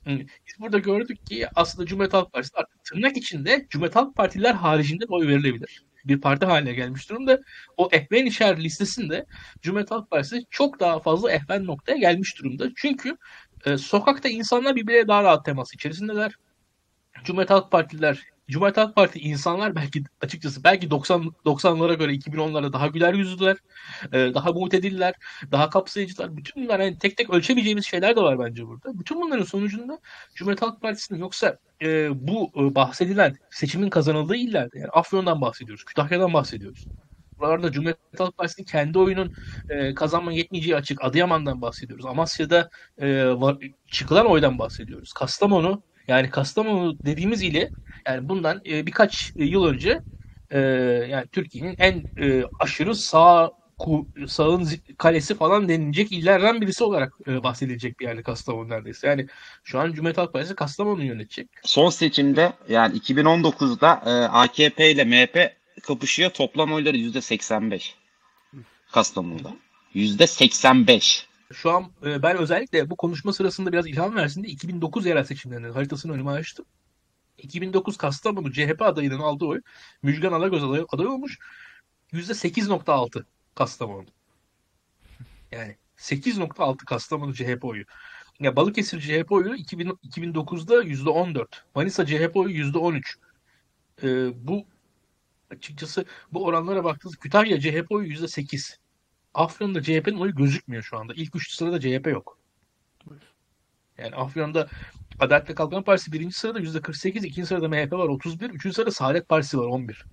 Biz burada gördük ki aslında Cumhuriyet Halk Partisi artık tırnak içinde Cumhuriyet Halk Partiler haricinde oy verilebilir. Bir parti haline gelmiş durumda. O ehven işaret listesinde Cumhuriyet Halk Partisi çok daha fazla ehven noktaya gelmiş durumda. Çünkü e, sokakta insanlar birbirine daha rahat temas içerisindeler. Cumhuriyet Halk Partililer, Cumhuriyet Halk Parti insanlar belki açıkçası belki doksan doksanlara göre iki bin onlara daha güler yüzlüler, e, daha mutediller, daha kapsayıcılar. Bütün bunlar yani tek tek ölçemeyeceğimiz şeyler de var bence burada. Bütün bunların sonucunda Cumhuriyet Halk Partisi'nin yoksa e, bu e, bahsedilen seçimin kazanıldığı illerde yani Afyon'dan bahsediyoruz, Kütahya'dan bahsediyoruz. Buralarda Cumhuriyet Halk Partisi'nin kendi oyunun e, kazanma yetmeyeceği açık. Adıyaman'dan bahsediyoruz. Amasya'da e, var, çıkılan oydan bahsediyoruz. Kastamonu yani Kastamonu dediğimiz ile yani bundan e, birkaç yıl önce e, yani Türkiye'nin en e, aşırı sağ ku- sağın zi- kalesi falan denilecek illerden birisi olarak e, bahsedilecek bir yerli Kastamonu neredeyse. Yani şu an Cumhuriyet Halk Partisi Kastamonu'yu yönetecek. Son seçimde yani iki bin on dokuzda e, A K P ile M H P kapışıyor. Toplam oyları yüzde seksen beş. Kastamonu'da. yüzde seksen beş. Şu an e, ben özellikle bu konuşma sırasında biraz ilham versin diye iki bin dokuz yerel seçimlerinin haritasını önüme açtım. iki bin dokuz Kastamonu C H P adayının aldığı oy Müjgan Alagöz aday, aday olmuş. yüzde sekiz nokta altı Kastamonu. Yani sekiz nokta altı Kastamonu C H P oyu. Ya Balıkesir C H P oyu iki bin, iki bin dokuzda yüzde on dört. Manisa C H P oyu yüzde on üç. Ee, bu açıkçası bu oranlara baktığınızda Kütahya C H P oyu yüzde sekiz. Afyon'da C H P'nin oyu gözükmüyor şu anda. İlk üç sırada C H P yok. Yani Afyon'da Adalet ve Kalkınma Partisi birinci sırada yüzde kırk sekiz, ikinci sırada M H P var otuz bir, üçüncü sırada Saadet Partisi var on bir.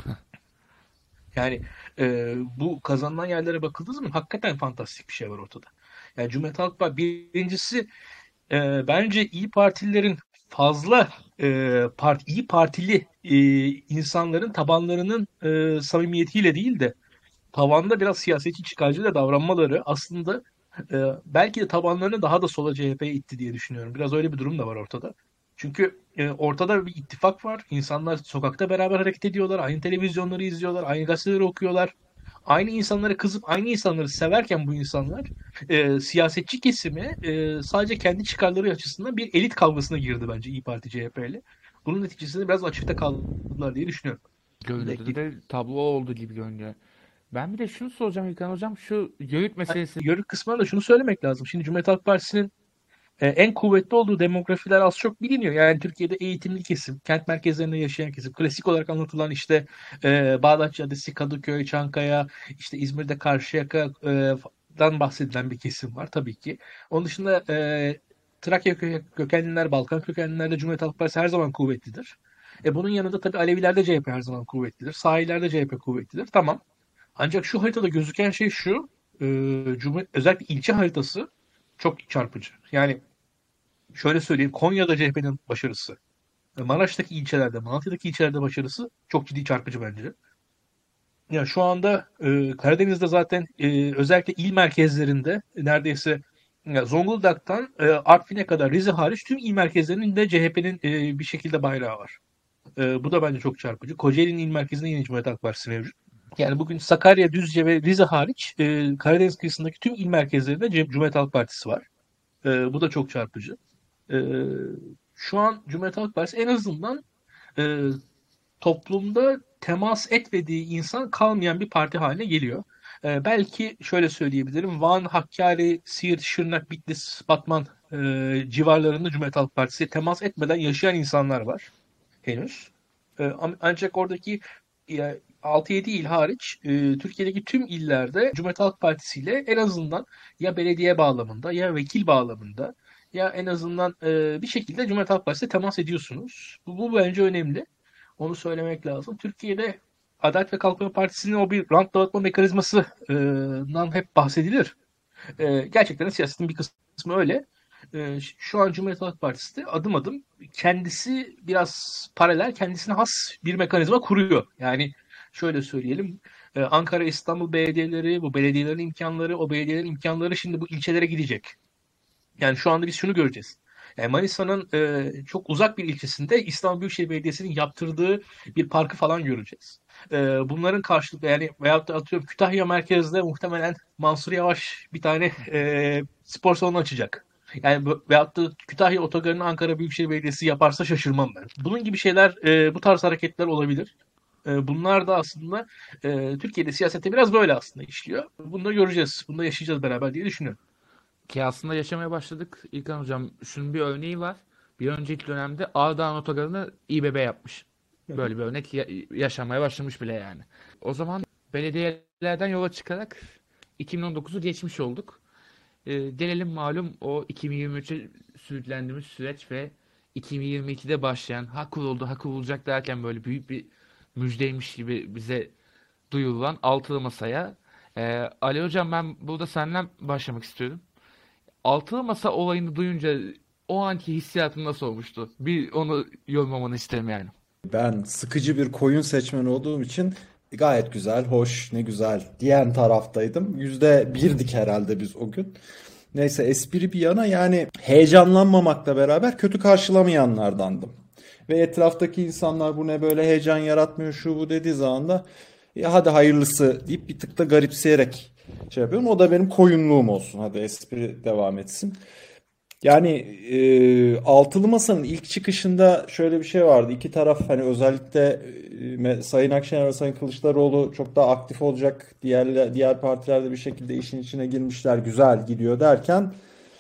Yani e, bu kazanılan yerlere bakıldığı zaman hakikaten fantastik bir şey var ortada. Yani Cumhuriyet Halk Partisi birincisi e, bence İyi Partililerin fazla e, part, İyi Partili e, insanların tabanlarının e, samimiyetiyle değil de tavanda biraz siyasetçi çıkarcıyla davranmaları aslında e, belki de tabanlarını daha da sola C H P'ye itti diye düşünüyorum. Biraz öyle bir durum da var ortada. Çünkü e, ortada bir ittifak var. İnsanlar sokakta beraber hareket ediyorlar. Aynı televizyonları izliyorlar. Aynı gazeteleri okuyorlar. Aynı insanlara kızıp aynı insanları severken bu insanlar e, siyasetçi kesimi e, sadece kendi çıkarları açısından bir elit kavgasına girdi bence İYİ Parti C H P ile. Bunun neticesinde biraz açıkta kaldılar diye düşünüyorum. Bunu da Görünürde ekleyeyim. de tablo oldu gibi görünüyor. Ben bir de şunu soracağım İlkan Hocam. Şu Yörük Ha, meselesi. Yörük kısmına da şunu söylemek lazım. Şimdi Cumhuriyet Halk Partisi'nin e, en kuvvetli olduğu demografiler az çok biliniyor. Yani Türkiye'de eğitimli kesim, kent merkezlerinde yaşayan kesim, klasik olarak anlatılan işte e, Bağdat Caddesi, Kadıköy, Çankaya, işte İzmir'de Karşıyaka'dan bahsedilen bir kesim var tabii ki. Onun dışında e, Trakya kö- kökenliler, Balkan kökenliler Cumhuriyet Halk Partisi her zaman kuvvetlidir. E, bunun yanında tabii Alevilerde C H P her zaman kuvvetlidir. Sahillerde C H P kuvvetlidir. Tamam. Ancak şu haritada gözüken şey şu, e, Cumhuriyet, özellikle ilçe haritası çok çarpıcı. Yani şöyle söyleyeyim, Konya'da C H P'nin başarısı, Maraş'taki ilçelerde, Malatya'daki ilçelerde başarısı çok ciddi çarpıcı bence. Ya şu anda e, Karadeniz'de zaten e, özellikle il merkezlerinde neredeyse ya Zonguldak'tan e, Artvin'e kadar Rize hariç tüm il merkezlerinin de C H P'nin e, bir şekilde bayrağı var. E, bu da bence çok çarpıcı. Kocaeli'nin il merkezinde yine Cumhuriyet Halk Partisi mevcut. Yani bugün Sakarya, Düzce ve Rize hariç e, Karadeniz kıyısındaki tüm il merkezlerinde C- Cumhuriyet Halk Partisi var. E, bu da çok çarpıcı. E, Şu an Cumhuriyet Halk Partisi en azından e, toplumda temas etmediği insan kalmayan bir parti haline geliyor. E, belki şöyle söyleyebilirim. Van, Hakkari, Siirt, Şırnak, Bitlis, Batman e, civarlarında Cumhuriyet Halk Partisi'ye temas etmeden yaşayan insanlar var henüz. E, am- ancak oradaki e, altı yedi il hariç e, Türkiye'deki tüm illerde Cumhuriyet Halk Partisi ile en azından ya belediye bağlamında ya vekil bağlamında ya en azından e, bir şekilde Cumhuriyet Halk Partisi'yle temas ediyorsunuz. Bu, bu bence önemli. Onu söylemek lazım. Türkiye'de Adalet ve Kalkınma Partisi'nin o bir rant dağıtma mekanizmasından hep bahsedilir. E, gerçekten de siyasetin bir kısmı öyle. E, şu an Cumhuriyet Halk Partisi de adım adım kendisi biraz paralel, kendisine has bir mekanizma kuruyor. Yani şöyle söyleyelim. e, Ankara, İstanbul belediyeleri, bu belediyelerin imkanları, o belediyelerin imkanları şimdi bu ilçelere gidecek. Yani şu anda biz şunu göreceğiz. Yani Manisa'nın e, çok uzak bir ilçesinde İstanbul Büyükşehir Belediyesi'nin yaptırdığı bir parkı falan göreceğiz. E, bunların karşılıklı yani veyahut da atıyorum Kütahya merkezde muhtemelen Mansur Yavaş bir tane e, spor salonu açacak. Yani bu- veyahut da Kütahya otogarını Ankara Büyükşehir Belediyesi yaparsa şaşırmam ben. Bunun gibi şeyler, e, bu tarz hareketler olabilir. E, bunlar da aslında e, Türkiye'de siyasette biraz böyle aslında işliyor. Bunu da göreceğiz. Bunu da yaşayacağız beraber diye düşünüyorum. Ki aslında yaşamaya başladık. İlkan Hocam şunun bir örneği var. Bir önceki dönemde Ardahan Otogarı'nı İBB yapmış. Böyle bir örnek ya- yaşamaya başlamış bile yani. O zaman belediyelerden yola çıkarak iki bin on dokuzu geçmiş olduk. Ee, gelelim malum o iki bin yirmi üçe sürüklendiğimiz süreç ve iki bin yirmi ikide başlayan ha kuruldu ha kurulacak derken böyle büyük bir müjdeymiş gibi bize duyurulan altılı masaya. Ee, Ali Hocam ben burada senden başlamak istiyorum. Altılı Masa olayını duyunca o anki hissiyatın nasıl olmuştu? Bir onu yorumlamanı isterim yani. Ben sıkıcı bir koyun seçmeni olduğum için gayet güzel, hoş, ne güzel diyen taraftaydım. Yüzde birdik herhalde biz o gün. Neyse espri bir yana yani heyecanlanmamakla beraber kötü karşılamayanlardandım. Ve etraftaki insanlar bu ne böyle heyecan yaratmıyor şu bu dediği zaman da ya hadi hayırlısı deyip bir tık da garipseyerek şey yapıyorum. O da benim koyunluğum olsun. Hadi espri devam etsin. Yani e, Altılı Masa'nın ilk çıkışında şöyle bir şey vardı. İki taraf hani özellikle e, Sayın Akşener ve Sayın Kılıçdaroğlu çok daha aktif olacak. Diğer diğer partiler de bir şekilde işin içine girmişler. Güzel gidiyor derken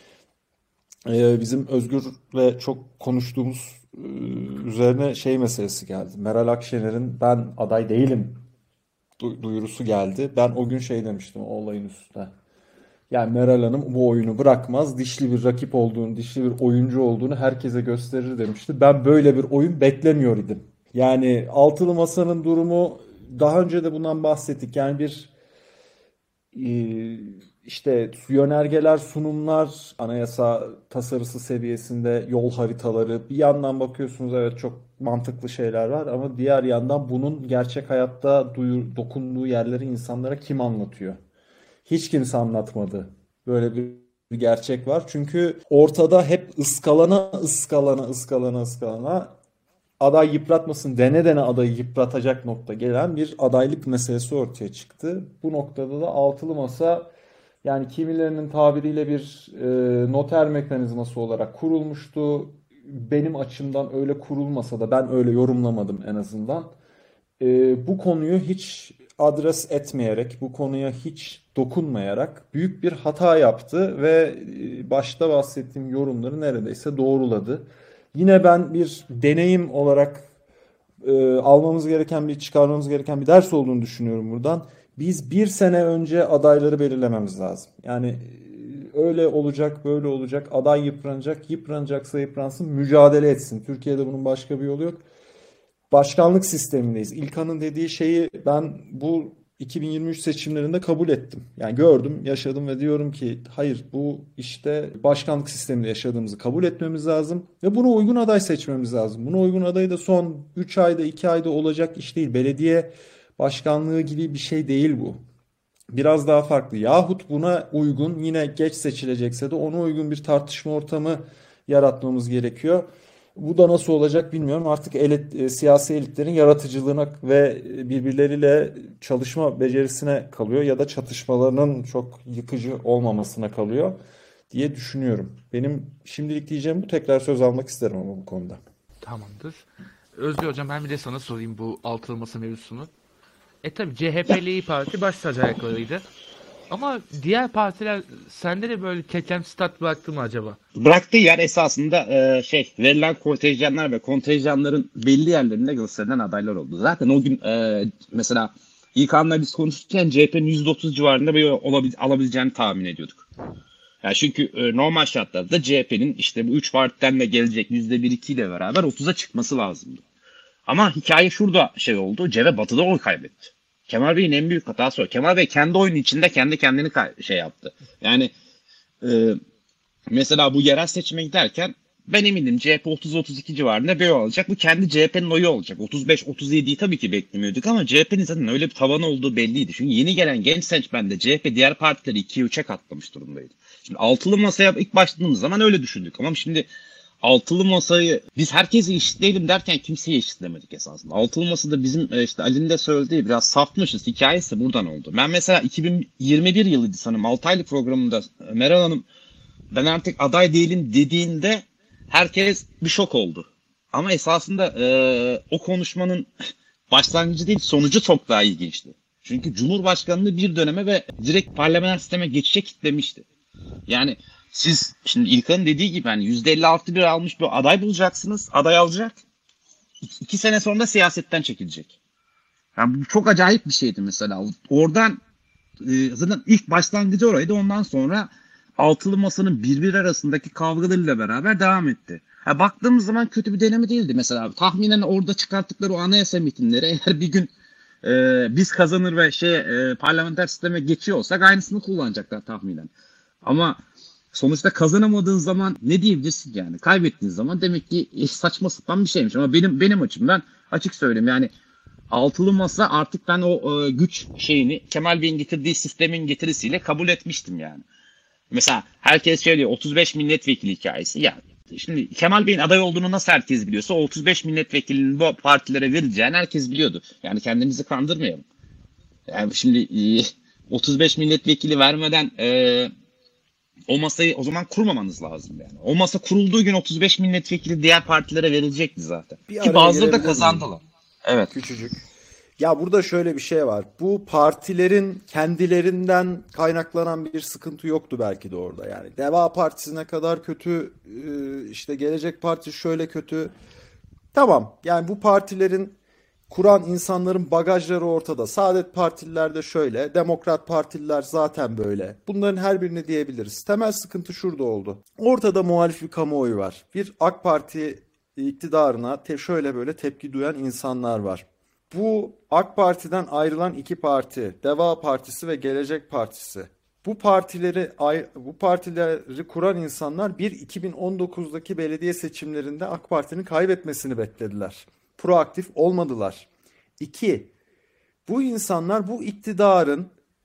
e, bizim Özgür'le çok konuştuğumuz e, üzerine şey meselesi geldi. Meral Akşener'in ben aday değilim du- duyurusu geldi. Ben o gün şey demiştim o olayın üstüne. Yani Meral Hanım bu oyunu bırakmaz. Dişli bir rakip olduğunu, dişli bir oyuncu olduğunu herkese gösterir demişti. Ben böyle bir oyun beklemiyor idim. Yani Altılı Masa'nın durumu daha önce de bundan bahsettik. Yani bir e, işte yönergeler, sunumlar, anayasa tasarısı seviyesinde yol haritaları. Bir yandan bakıyorsunuz evet çok mantıklı şeyler var ama diğer yandan bunun gerçek hayatta duyur, dokunduğu yerleri insanlara kim anlatıyor? Hiç kimse anlatmadı. Böyle bir bir gerçek var. Çünkü ortada hep ıskalana ıskalana ıskalana ıskalana aday yıpratmasın dene dene adayı yıpratacak nokta gelen bir adaylık meselesi ortaya çıktı. Bu noktada da altılı masa yani kimilerinin tabiriyle bir e, noter mekanizması olarak kurulmuştu. Benim açımdan öyle kurulmasa da ben öyle yorumlamadım en azından. E, bu konuyu hiç adres etmeyerek, bu konuya hiç dokunmayarak büyük bir hata yaptı ve e, başta bahsettiğim yorumları neredeyse doğruladı. Yine ben bir deneyim olarak e, almamız gereken bir, çıkarmamız gereken bir ders olduğunu düşünüyorum buradan. Biz bir sene önce adayları belirlememiz lazım. Yani e, öyle olacak, böyle olacak, aday yıpranacak, yıpranacaksa yıpransın, mücadele etsin. Türkiye'de bunun başka bir yolu yok. Başkanlık sistemindeyiz. İlkan'ın dediği şeyi ben bu iki bin yirmi üç seçimlerinde kabul ettim. Yani gördüm, yaşadım ve diyorum ki hayır bu işte başkanlık sisteminde yaşadığımızı kabul etmemiz lazım ve buna uygun aday seçmemiz lazım. Buna uygun adayı da son üç ayda iki ayda olacak iş değil. Belediye başkanlığı gibi bir şey değil bu. Biraz daha farklı. Yahut buna uygun yine geç seçilecekse de ona uygun bir tartışma ortamı yaratmamız gerekiyor. Bu da nasıl olacak bilmiyorum. Artık elit, e, siyasi elitlerin yaratıcılığına ve birbirleriyle çalışma becerisine kalıyor ya da çatışmalarının çok yıkıcı olmamasına kalıyor diye düşünüyorum. Benim şimdilik diyeceğim bu. Tekrar söz almak isterim ama bu konuda. Tamamdır. Özgür Hocam ben bir de sana sorayım bu altılı masa mevzusunu. E tabi C H P ile İYİ Parti baş tacı ayaklarıydı. Ama diğer partiler sende de böyle kekem stat bıraktı mı acaba? Bıraktığı yer esasında e, şey verilen kontenjanlar ve kontenjanların belli yerlerinde gösterilen adaylar oldu. Zaten o gün e, mesela İlkan'la biz konuşurken C H P'nin yüzde otuz civarında bir olabil, alabileceğini tahmin ediyorduk. Yani çünkü e, normal şartlarda C H P'nin işte bu üç partiden de gelecek yüzde bir iki ile beraber otuza çıkması lazımdı. Ama hikaye şurada şey oldu. C H P Batı'da oy kaybetti. Kemal Bey'in en büyük hatası o. Kemal Bey kendi oyunun içinde kendi kendini kay- şey yaptı. Yani e, mesela bu yerel seçime giderken ben eminim C H P otuz otuz iki civarında bir oy alacak. Bu kendi C H P'nin oyu olacak. otuz beş otuz yediyi tabii ki beklemiyorduk ama C H P'nin zaten öyle bir tavanı olduğu belliydi. Çünkü yeni gelen genç seçmende C H P diğer partileri ikiye üçe katlamış durumdaydı. Şimdi altılı masaya ilk başladığımız zaman öyle düşündük. Ama şimdi altılı masayı biz herkesi eşitleyelim derken kimseyi eşitlemedik esasında. Altılı masada bizim e, işte Ali'nin de söylediği biraz safmışız hikayesi buradan oldu. Ben mesela iki bin yirmi bir yılıydı sanırım altı aylık programında e, Meral Hanım ben artık aday değilim dediğinde herkes bir şok oldu. Ama esasında e, o konuşmanın başlangıcı değil sonucu çok daha ilginçti. Çünkü Cumhurbaşkanlığı bir döneme ve direkt parlamenter sisteme geçecek kitlemişti. Yani siz şimdi İlkan'ın dediği gibi hani yüzde elli altı bir almış bir aday bulacaksınız. Aday alacak. İki, iki sene sonra siyasetten çekilecek. Yani bu çok acayip bir şeydi mesela. Oradan e, zaten ilk başlangıcı oraydı. Ondan sonra altılı masanın birbiri arasındaki kavgalarıyla beraber devam etti. Ha, baktığımız zaman kötü bir deneme değildi mesela. Tahminen orada çıkarttıkları o anayasa metinleri eğer bir gün e, biz kazanır ve şey e, parlamenter sisteme geçiyor olsak aynısını kullanacaklar tahminen. Ama sonuçta kazanamadığın zaman ne diyebilirsin yani? Kaybettiğin zaman demek ki saçma sapan bir şeymiş. Ama benim benim açımdan açık söyleyeyim yani altılı masa artık ben o e, güç şeyini Kemal Bey'in getirdiği sistemin getirisiyle kabul etmiştim yani. Mesela herkes şey diyor otuz beş milletvekili hikayesi. Ya şimdi Kemal Bey'in aday olduğunu nasıl herkes biliyorsa o otuz beş milletvekilinin bu partilere verileceğini herkes biliyordu. Yani kendimizi kandırmayalım. Yani şimdi e, otuz beş milletvekili vermeden e, o masayı o zaman kurmamanız lazım yani. O masa kurulduğu gün otuz beş milletvekili diğer partilere verilecekti zaten. Bir Ki araya bazıları da gelebilir miyim? kazandılar. Evet. Küçücük. Ya burada şöyle bir şey var. Bu partilerin kendilerinden kaynaklanan bir sıkıntı yoktu belki de orada. Yani Deva Partisi ne kadar kötü, e, işte Gelecek Partisi şöyle kötü. Tamam. Yani bu partilerin kuran insanların bagajları ortada. Saadet Partililer de şöyle, Demokrat Partililer zaten böyle. Bunların her birini diyebiliriz. Temel sıkıntı şurada oldu. Ortada muhalif bir kamuoyu var. Bir AK Parti iktidarına te şöyle böyle tepki duyan insanlar var. Bu AK Parti'den ayrılan iki parti, Deva Partisi ve Gelecek Partisi. Bu partileri bu partileri kuran insanlar bir iki bin on dokuzdaki belediye seçimlerinde AK Parti'nin kaybetmesini beklediler. Proaktif olmadılar. İki, bu insanlar bu iktidarın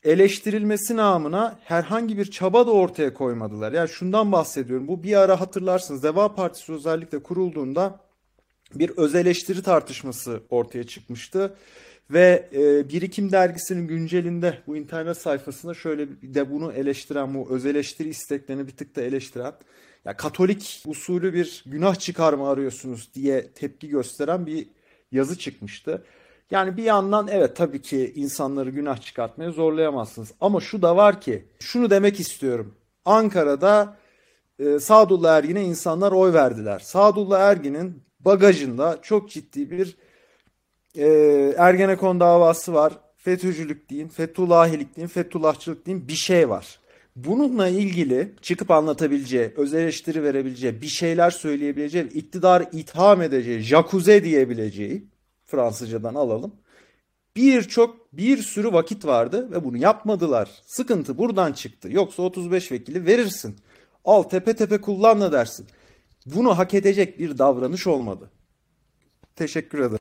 eleştirilmesi namına herhangi bir çaba da ortaya koymadılar. Yani şundan bahsediyorum. Bu bir ara hatırlarsınız Deva Partisi özellikle kurulduğunda bir öz eleştiri tartışması ortaya çıkmıştı. Ve e, Birikim dergisinin güncelinde bu internet sayfasında şöyle de bunu eleştiren, bu öz eleştiri isteklerini bir tık da eleştiren, ya Katolik usulü bir günah çıkarma arıyorsunuz diye tepki gösteren bir yazı çıkmıştı. Yani bir yandan evet tabii ki insanları günah çıkartmaya zorlayamazsınız. Ama şu da var ki şunu demek istiyorum. Ankara'da e, Sadullah Ergin'e insanlar oy verdiler. Sadullah Ergin'in bagajında çok ciddi bir e, Ergenekon davası var. FETÖ'cülük deyin, Fethullahilik deyin, Fethullahçılık deyin bir şey var. Bununla ilgili çıkıp anlatabileceği, öz eleştiri verebileceği, bir şeyler söyleyebileceği, iktidarı itham edeceği, jacuzzi diyebileceği, Fransızcadan alalım. Birçok bir sürü vakit vardı ve bunu yapmadılar. Sıkıntı buradan çıktı. Yoksa otuz beş vekili verirsin. Al tepe tepe kullan da dersin. Bunu hak edecek bir davranış olmadı. Teşekkür ederim.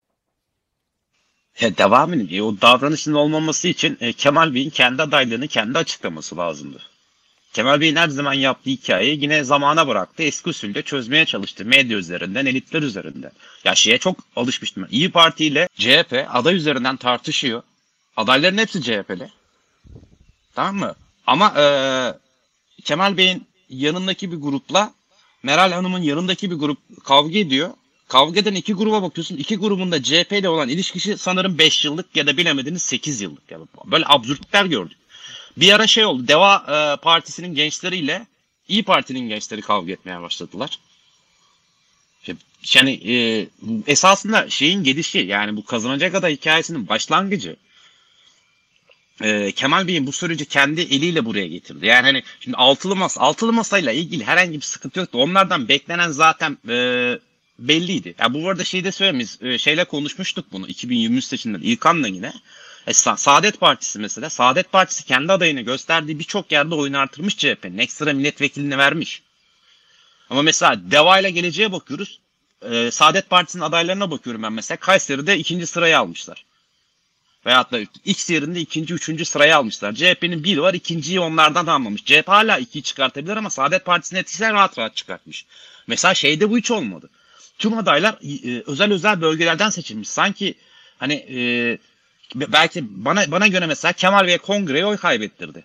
Ya devam edin. O davranışın olmaması için e, Kemal Bey'in kendi adaylığını kendi açıklaması lazımdı. Kemal Bey'in her zaman yaptığı hikayeyi yine zamana bıraktı. Eski usulde çözmeye çalıştı. Medya üzerinden, elitler üzerinden. Ya şeye çok alışmıştım ben. İYİ Parti ile C H P aday üzerinden tartışıyor. Adayların hepsi C H P'li. Tamam mı? Ama e, Kemal Bey'in yanındaki bir grupla Meral Hanım'ın yanındaki bir grup kavga ediyor. Kavga eden iki gruba bakıyorsun. İki grubun da C H P ile olan ilişkisi sanırım beş yıllık ya da bilemediniz sekiz yıllık. Yani böyle absürtler gördük. Bir ara şey oldu. Deva e, Partisi'nin gençleriyle İYİ Parti'nin gençleri kavga etmeye başladılar. Yani e, esasında şeyin gelişi, yani bu kazanacak aday hikayesinin başlangıcı e, Kemal Bey'in bu süreci kendi eliyle buraya getirdi. Yani hani şimdi altılı masa, altılı masayla ilgili herhangi bir sıkıntı yoktu. Onlardan beklenen zaten e, belliydi. Ya bu arada şeyde söylemeyiz. E, şeyle konuşmuştuk bunu iki bin yirmi üç seçimlerinde İlkan'la yine. E, Sa- Saadet Partisi mesela. Saadet Partisi kendi adayını gösterdiği birçok yerde oyun artırmış C H P'nin. Ekstra milletvekilini vermiş. Ama mesela Deva ile Geleceğe bakıyoruz. E, Saadet Partisi'nin adaylarına bakıyorum ben mesela. Kayseri'de ikinci sırayı almışlar. Veyahut da X yerinde ikinci, üçüncü sırayı almışlar. C H P'nin bir var, ikinciyi onlardan almamış. C H P hala ikiyi çıkartabilir ama Saadet Partisi'nin etkisiyle rahat rahat çıkartmış. Mesela şeyde bu hiç olmadı. Tüm adaylar e, özel özel bölgelerden seçilmiş. Sanki hani e, belki bana bana göre mesela Kemal Bey kongreye oy kaybettirdi.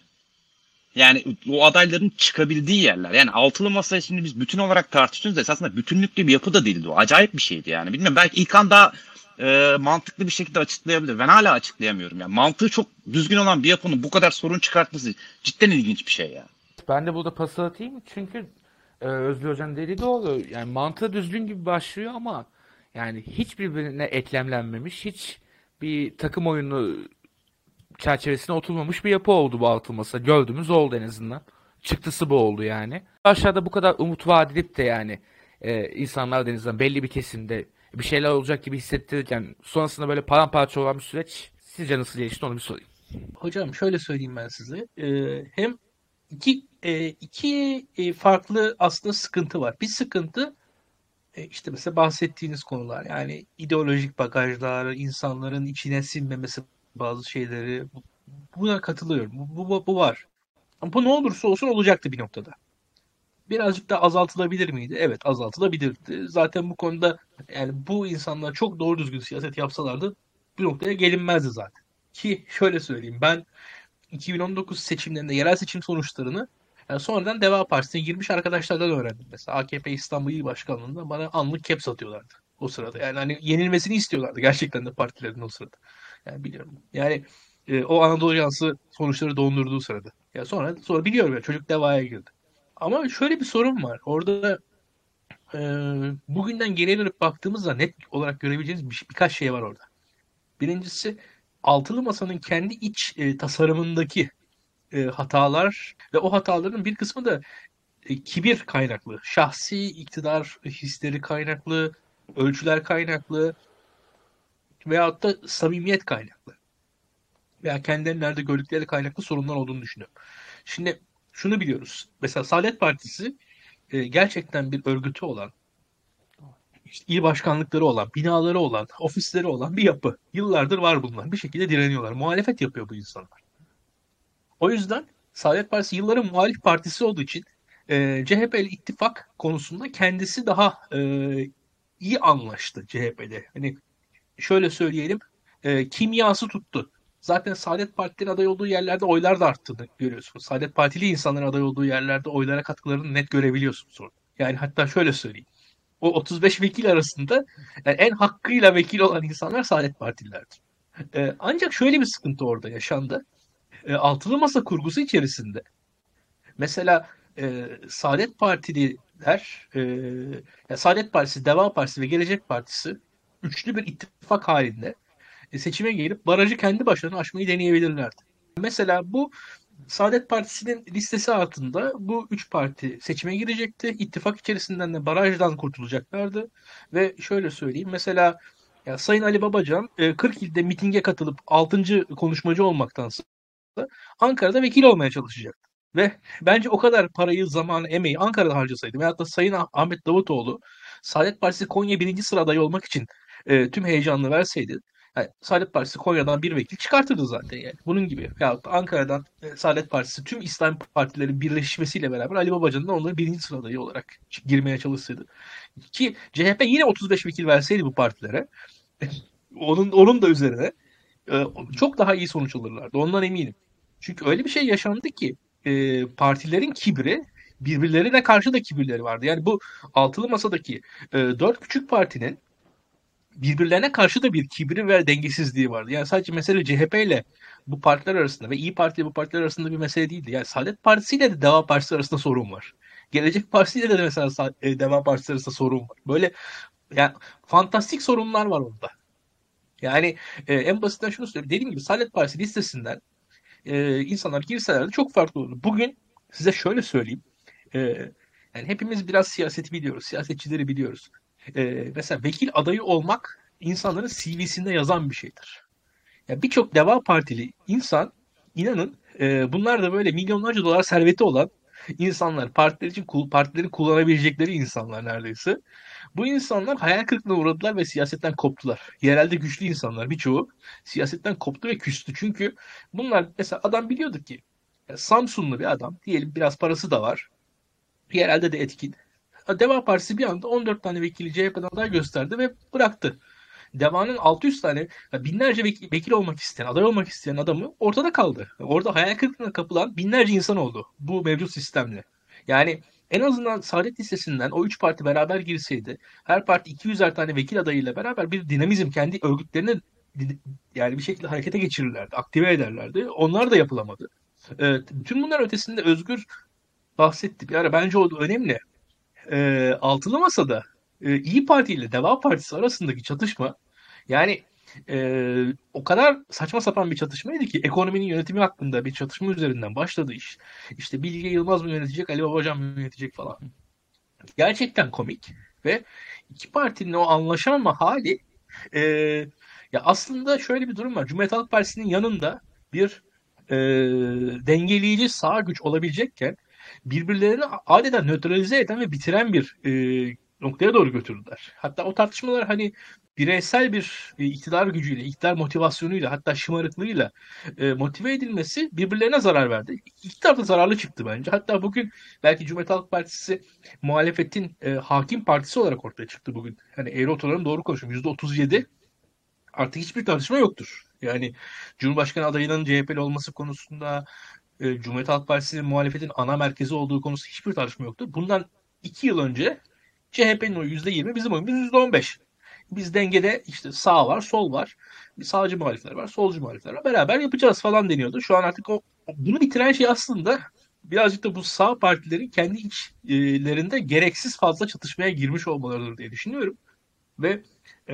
Yani o adayların çıkabildiği yerler. Yani altılı masayı şimdi biz bütün olarak tartışıyoruz da esasında bütünlüklü bir yapı da değildi o. Acayip bir şeydi yani. Bilmiyorum, belki İlkan daha e, mantıklı bir şekilde açıklayabilir. Ben hala açıklayamıyorum. Yani mantığı çok düzgün olan bir yapının bu kadar sorun çıkartması cidden ilginç bir şey ya. Ben de burada pas atayım çünkü e, Özgür Hoca'nın dediği doğru. Yani mantığı düzgün gibi başlıyor ama yani hiç birbirine eklemlenmemiş, hiç bir takım oyunu çerçevesine oturmamış bir yapı oldu bu altılı masa. Gördüğümüz oldu en azından. Çıktısı bu oldu yani. Aşağıda bu kadar umut vaat edip de yani e, insanlar denizden belli bir kesimde bir şeyler olacak gibi hissettirirken sonrasında böyle paramparça olan bir süreç sizce nasıl gelişti onu bir sorayım. Hocam şöyle söyleyeyim ben size. Ee, hem iki e, iki e, farklı aslında sıkıntı var. Bir sıkıntı e, işte mesela bahsettiğiniz konular. Yani ideolojik bagajlar, insanların içine sinmemesi bazı şeyleri. Bu- Buna katılıyorum. Bu, bu, bu var. Ama bu ne olursa olsun olacaktı bir noktada. Birazcık da azaltılabilir miydi? Evet, azaltılabilirdi. Zaten bu konuda yani bu insanlar çok doğru düzgün siyaset yapsalardı bir noktaya gelinmezdi zaten. Ki şöyle söyleyeyim, ben iki bin on dokuz seçimlerinde yerel seçim sonuçlarını yani sonradan Deva Partisi'ne girmiş arkadaşlardan öğrendim. Mesela A K P İstanbul İl Başkanlığı'nda bana anlık caps atıyorlardı o sırada. Yani hani yenilmesini istiyorlardı gerçekten de partilerin o sırada. Yani biliyorum. Yani e, o Anadolu Ajansı sonuçları dondurduğu sırada. Ya sonra sonra biliyorum ya çocuk Deva'ya girdi. Ama şöyle bir sorun var. Orada e, bugünden geriye dönüp baktığımızda net olarak görebileceğiniz bir, birkaç şey var orada. Birincisi Altılı Masa'nın kendi iç e, tasarımındaki e, hatalar ve o hataların bir kısmı da e, kibir kaynaklı, şahsi iktidar hisleri kaynaklı, ölçüler kaynaklı veyahut da samimiyet kaynaklı veya kendilerini nerede gördükleri kaynaklı sorunlar olduğunu düşünüyorum. Şimdi şunu biliyoruz. Mesela Saadet Partisi e, gerçekten bir örgütü olan, işte il başkanlıkları olan, binaları olan, ofisleri olan bir yapı. Yıllardır var bunlar. Bir şekilde direniyorlar. Muhalefet yapıyor bu insanlar. O yüzden Saadet Partisi yılların muhalif partisi olduğu için e, C H P ile ittifak konusunda kendisi daha e, iyi anlaştı C H P'de. Hani şöyle söyleyelim, e, kimyası tuttu. Zaten Saadet Parti'nin aday olduğu yerlerde oylar da arttığını görüyorsunuz. Saadet Partili insanların aday olduğu yerlerde oylara katkılarını net görebiliyorsunuz orada. Yani hatta şöyle söyleyeyim. O otuz beş vekil arasında yani en hakkıyla vekil olan insanlar Saadet Partililerdir. E, ancak şöyle bir sıkıntı orada yaşandı. E, altılı masa kurgusu içerisinde mesela e, Saadet Partililer, e, ya Saadet Partisi, Deva Partisi ve Gelecek Partisi üçlü bir ittifak halinde e, seçime gelip barajı kendi başlarına aşmayı deneyebilirlerdi. Mesela bu Saadet Partisi'nin listesi altında bu üç parti seçime girecekti. İttifak içerisinden de barajdan kurtulacaklardı. Ve şöyle söyleyeyim, mesela ya Sayın Ali Babacan e, kırk ilde mitinge katılıp altıncı konuşmacı olmaktansa Ankara'da vekil olmaya çalışacaktı. Ve bence o kadar parayı, zamanı, emeği Ankara'da harcasaydı veyahut da Sayın Ah- Ahmet Davutoğlu Saadet Partisi Konya birinci sıra adayı olmak için e, tüm heyecanını verseydi, yani Saadet Partisi Konya'dan bir vekil çıkartırdı zaten yani. Bunun gibi. Veyahut da Ankara'dan e, Saadet Partisi tüm İslam partilerin birleşmesiyle beraber Ali Babacan'ın da onların birinci sıra adayı olarak girmeye çalışsaydı. Ki C H P yine otuz beş vekil verseydi bu partilere onun onun da üzerine e, çok daha iyi sonuç alırlardı. Ondan eminim. Çünkü öyle bir şey yaşandı ki e, partilerin kibri birbirlerine karşı da kibirleri vardı. Yani bu altılı masadaki e, dört küçük partinin birbirlerine karşı da bir kibri ve dengesizliği vardı. Yani sadece mesele C H P ile bu partiler arasında ve İyi Parti ile bu partiler arasında bir mesele değildi. Yani Saadet Partisi ile de Deva Partisi arasında sorun var. Gelecek Partisi ile de mesela Sa- e, Deva Partisi arasında sorun var. Böyle yani fantastik sorunlar var orada. Yani e, en basitinden şunu söyleyeyim. Dediğim gibi Saadet Partisi listesinden e, insanlar girselerdi çok farklı olurdu. Bugün size şöyle söyleyeyim. E, yani hepimiz biraz siyaseti biliyoruz. Siyasetçileri biliyoruz. E, mesela vekil adayı olmak insanların C V'sinde yazan bir şeydir. Ya birçok Deva Partili insan inanın e, bunlar da böyle milyonlarca dolar serveti olan insanlar. Partiler için partileri kullanabilecekleri insanlar neredeyse. Bu insanlar hayal kırıklığına uğradılar ve siyasetten koptular. Yerelde güçlü insanlar birçoğu siyasetten koptu ve küstü. Çünkü bunlar mesela adam biliyordu ki ya Samsunlu bir adam diyelim biraz parası da var. Yerelde de etkin. Deva Partisi bir anda on dört tane vekili C H P'den aday gösterdi ve bıraktı. Deva'nın altı yüz tane binlerce vekil, vekil olmak isteyen, aday olmak isteyen adamı ortada kaldı. Orada hayal kırıklığına kapılan binlerce insan oldu bu mevcut sistemle. Yani en azından Saadet listesinden o üç parti beraber girseydi, her parti iki yüzer tane vekil adayıyla beraber bir dinamizm kendi örgütlerini yani bir şekilde harekete geçirirlerdi, aktive ederlerdi. Onlar da yapılamadı. Ee, tüm bunlar ötesinde Özgür bahsetti bir ara. Bence o önemli. Ee, altılı masada e, İyi Parti ile Deva Partisi arasındaki çatışma yani e, o kadar saçma sapan bir çatışmaydı ki ekonominin yönetimi hakkında bir çatışma üzerinden başladı iş. İşte Bilge Yılmaz mı yönetecek, Ali Babacan mı yönetecek falan. Gerçekten komik ve iki partinin o anlaşamama hali e, ya aslında şöyle bir durum var. Cumhuriyet Halk Partisi'nin yanında bir e, dengeleyici sağ güç olabilecekken birbirlerini adeta nötralize eden ve bitiren bir e, noktaya doğru götürdüler. Hatta o tartışmalar hani bireysel bir e, iktidar gücüyle, iktidar motivasyonuyla hatta şımarıklığıyla e, motive edilmesi birbirlerine zarar verdi. İki taraf da zararlı çıktı bence. Hatta bugün belki Cumhuriyet Halk Partisi muhalefetin e, hakim partisi olarak ortaya çıktı bugün. Hani eğri oturanın doğru konuşuyorum. yüzde otuz yedi artık hiçbir tartışma yoktur. Yani Cumhurbaşkanı adayının C H P'li olması konusunda e, Cumhuriyet Halk Partisi'nin muhalefetin ana merkezi olduğu konusunda hiçbir tartışma yoktur. Bundan iki yıl önce C H P'nin oyu yüzde yirmi, bizim oyumuz yüzde on beş. Biz dengede işte sağ var, sol var. Bir sağcı muhalifler var, solcu muhalifler var. Beraber yapacağız falan deniyordu. Şu an artık o bunu bitiren şey aslında birazcık da bu sağ partilerin kendi içlerinde gereksiz fazla çatışmaya girmiş olmalarıdır diye düşünüyorum. Ve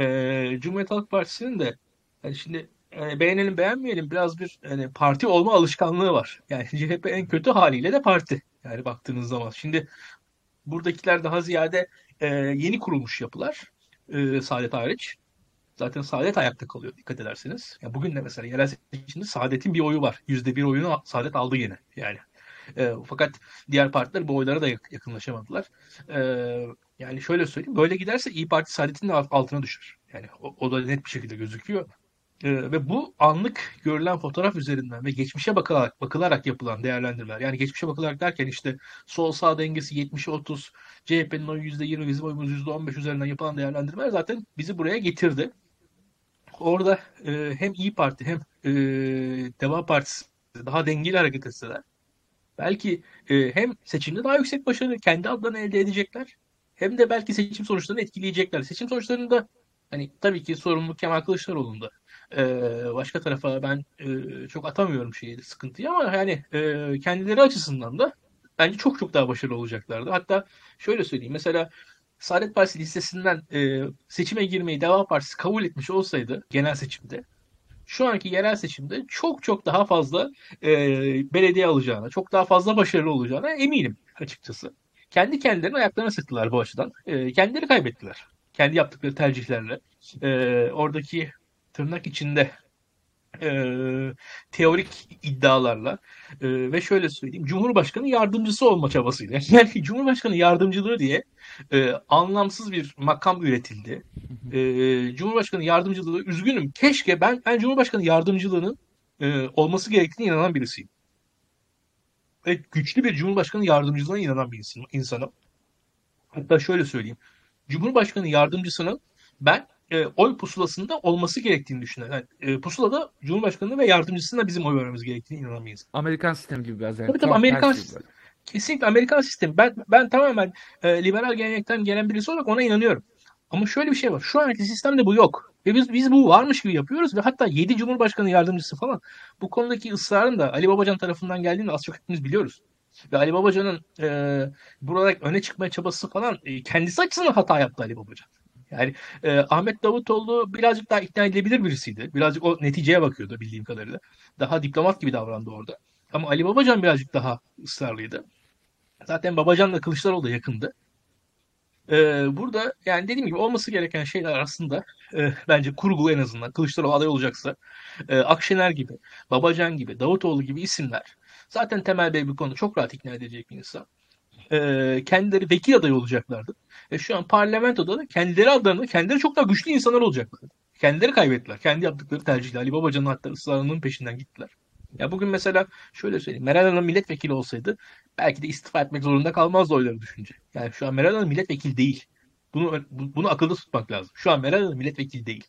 e, Cumhuriyet Halk Partisi'nin de yani şimdi e, beğenelim beğenmeyelim biraz bir hani parti olma alışkanlığı var. Yani C H P en kötü haliyle de parti. Yani baktığınız zaman. Şimdi buradakiler daha ziyade e, yeni kurulmuş yapılar. E, Saadet hariç. Zaten Saadet ayakta kalıyor dikkat ederseniz. Ya bugün de mesela yerel seçimde Saadet'in bir oyu var. Yüzde bir oyunu Saadet aldı yine. Yani e, fakat diğer partiler bu oylara da yakınlaşamadılar. E, yani şöyle söyleyeyim. Böyle giderse İyi Parti Saadet'in de altına düşer. Yani o, o da net bir şekilde gözüküyor. Ee, ve bu anlık görülen fotoğraf üzerinden ve geçmişe bakılarak, bakılarak yapılan değerlendirmeler. Yani geçmişe bakılarak derken işte sol sağ dengesi yetmişe otuz, C H P'nin oyu yüzde yirmi, bizim oyumuz yüzde on beş üzerinden yapılan değerlendirmeler zaten bizi buraya getirdi. Orada e, hem İyi Parti hem e, Deva Partisi daha dengeli hareket etseler belki e, hem seçimde daha yüksek başarı kendi adlarını elde edecekler hem de belki seçim sonuçlarını etkileyecekler. Seçim sonuçlarında hani tabii ki sorumluluk Kemal Kılıçdaroğlu'nda. E, başka tarafa ben e, çok atamıyorum şeyi, sıkıntıyı ama yani e, kendileri açısından da bence çok çok daha başarılı olacaklardı. Hatta şöyle söyleyeyim, mesela Saadet Partisi listesinden e, seçime girmeyi Deva Partisi kabul etmiş olsaydı genel seçimde şu anki yerel seçimde çok çok daha fazla e, belediye alacağına, çok daha fazla başarılı olacağına eminim açıkçası. Kendi kendilerine ayaklarına sıktılar bu açıdan. E, kendileri kaybettiler. Kendi yaptıkları tercihlerle. E, oradaki tırnak içinde e, teorik iddialarla e, ve şöyle söyleyeyim, Cumhurbaşkanı yardımcısı olma çabasıyla. Yani Cumhurbaşkanı yardımcılığı diye e, anlamsız bir makam üretildi. E, Cumhurbaşkanı yardımcılığı, üzgünüm, keşke ben ben Cumhurbaşkanı yardımcılığının e, olması gerektiğine inanan birisiyim. Ve güçlü bir Cumhurbaşkanı yardımcılığına inanan bir insan, insanım. Hatta şöyle söyleyeyim. Cumhurbaşkanı yardımcısının ben e, oy pusulasında olması gerektiğini düşünüyorum. Yani, e, pusulada Cumhurbaşkanı ve yardımcısına bizim oy vermemiz gerektiğini inanan bir insan. Amerikan sistemi gibi biraz yani. Tabii tabii Tam Amerikan tersi gibi böyle. kesinlikle Amerikan sistemi. Ben ben tamamen e, liberal gelenekten gelen birisi olarak ona inanıyorum. Ama şöyle bir şey var. Şu anki sistemde bu yok. Ve biz biz bu varmış gibi yapıyoruz ve hatta yedi Cumhurbaşkanı yardımcısı falan bu konudaki ısrarın da Ali Babacan tarafından geldiğini az çok hepimiz biliyoruz. Ve Ali Babacan'ın e, burada öne çıkmaya çabası falan e, kendisi açısından hata yaptı Ali Babacan. Yani e, Ahmet Davutoğlu birazcık daha ikna edilebilir birisiydi. Birazcık o neticeye bakıyordu bildiğim kadarıyla. Daha diplomat gibi davrandı orada. Ama Ali Babacan birazcık daha ısrarlıydı. Zaten Babacan'la Kılıçdaroğlu da yakındı. Ee, burada yani dediğim gibi olması gereken şeyler aslında e, bence kurgu, en azından Kılıçdaroğlu aday olacaksa e, Akşener gibi, Babacan gibi, Davutoğlu gibi isimler, zaten Temel Bey bu konu çok rahat ikna edecek bir insan. E, kendileri vekil adayı olacaklardı. Ve şu an parlamentoda da kendileri adlarında kendileri çok daha güçlü insanlar olacaklardı. Kendileri kaybettiler. Kendi yaptıkları tercihle Ali Babacan'ın hatta ısrarının peşinden gittiler. Ya bugün mesela şöyle söyleyeyim. Meral Hanım milletvekili olsaydı belki de istifa etmek zorunda kalmazdı oyları düşünce. Yani şu an Meral Hanım milletvekili değil. Bunu bunu akılda tutmak lazım. Şu an Meral Hanım milletvekili değil.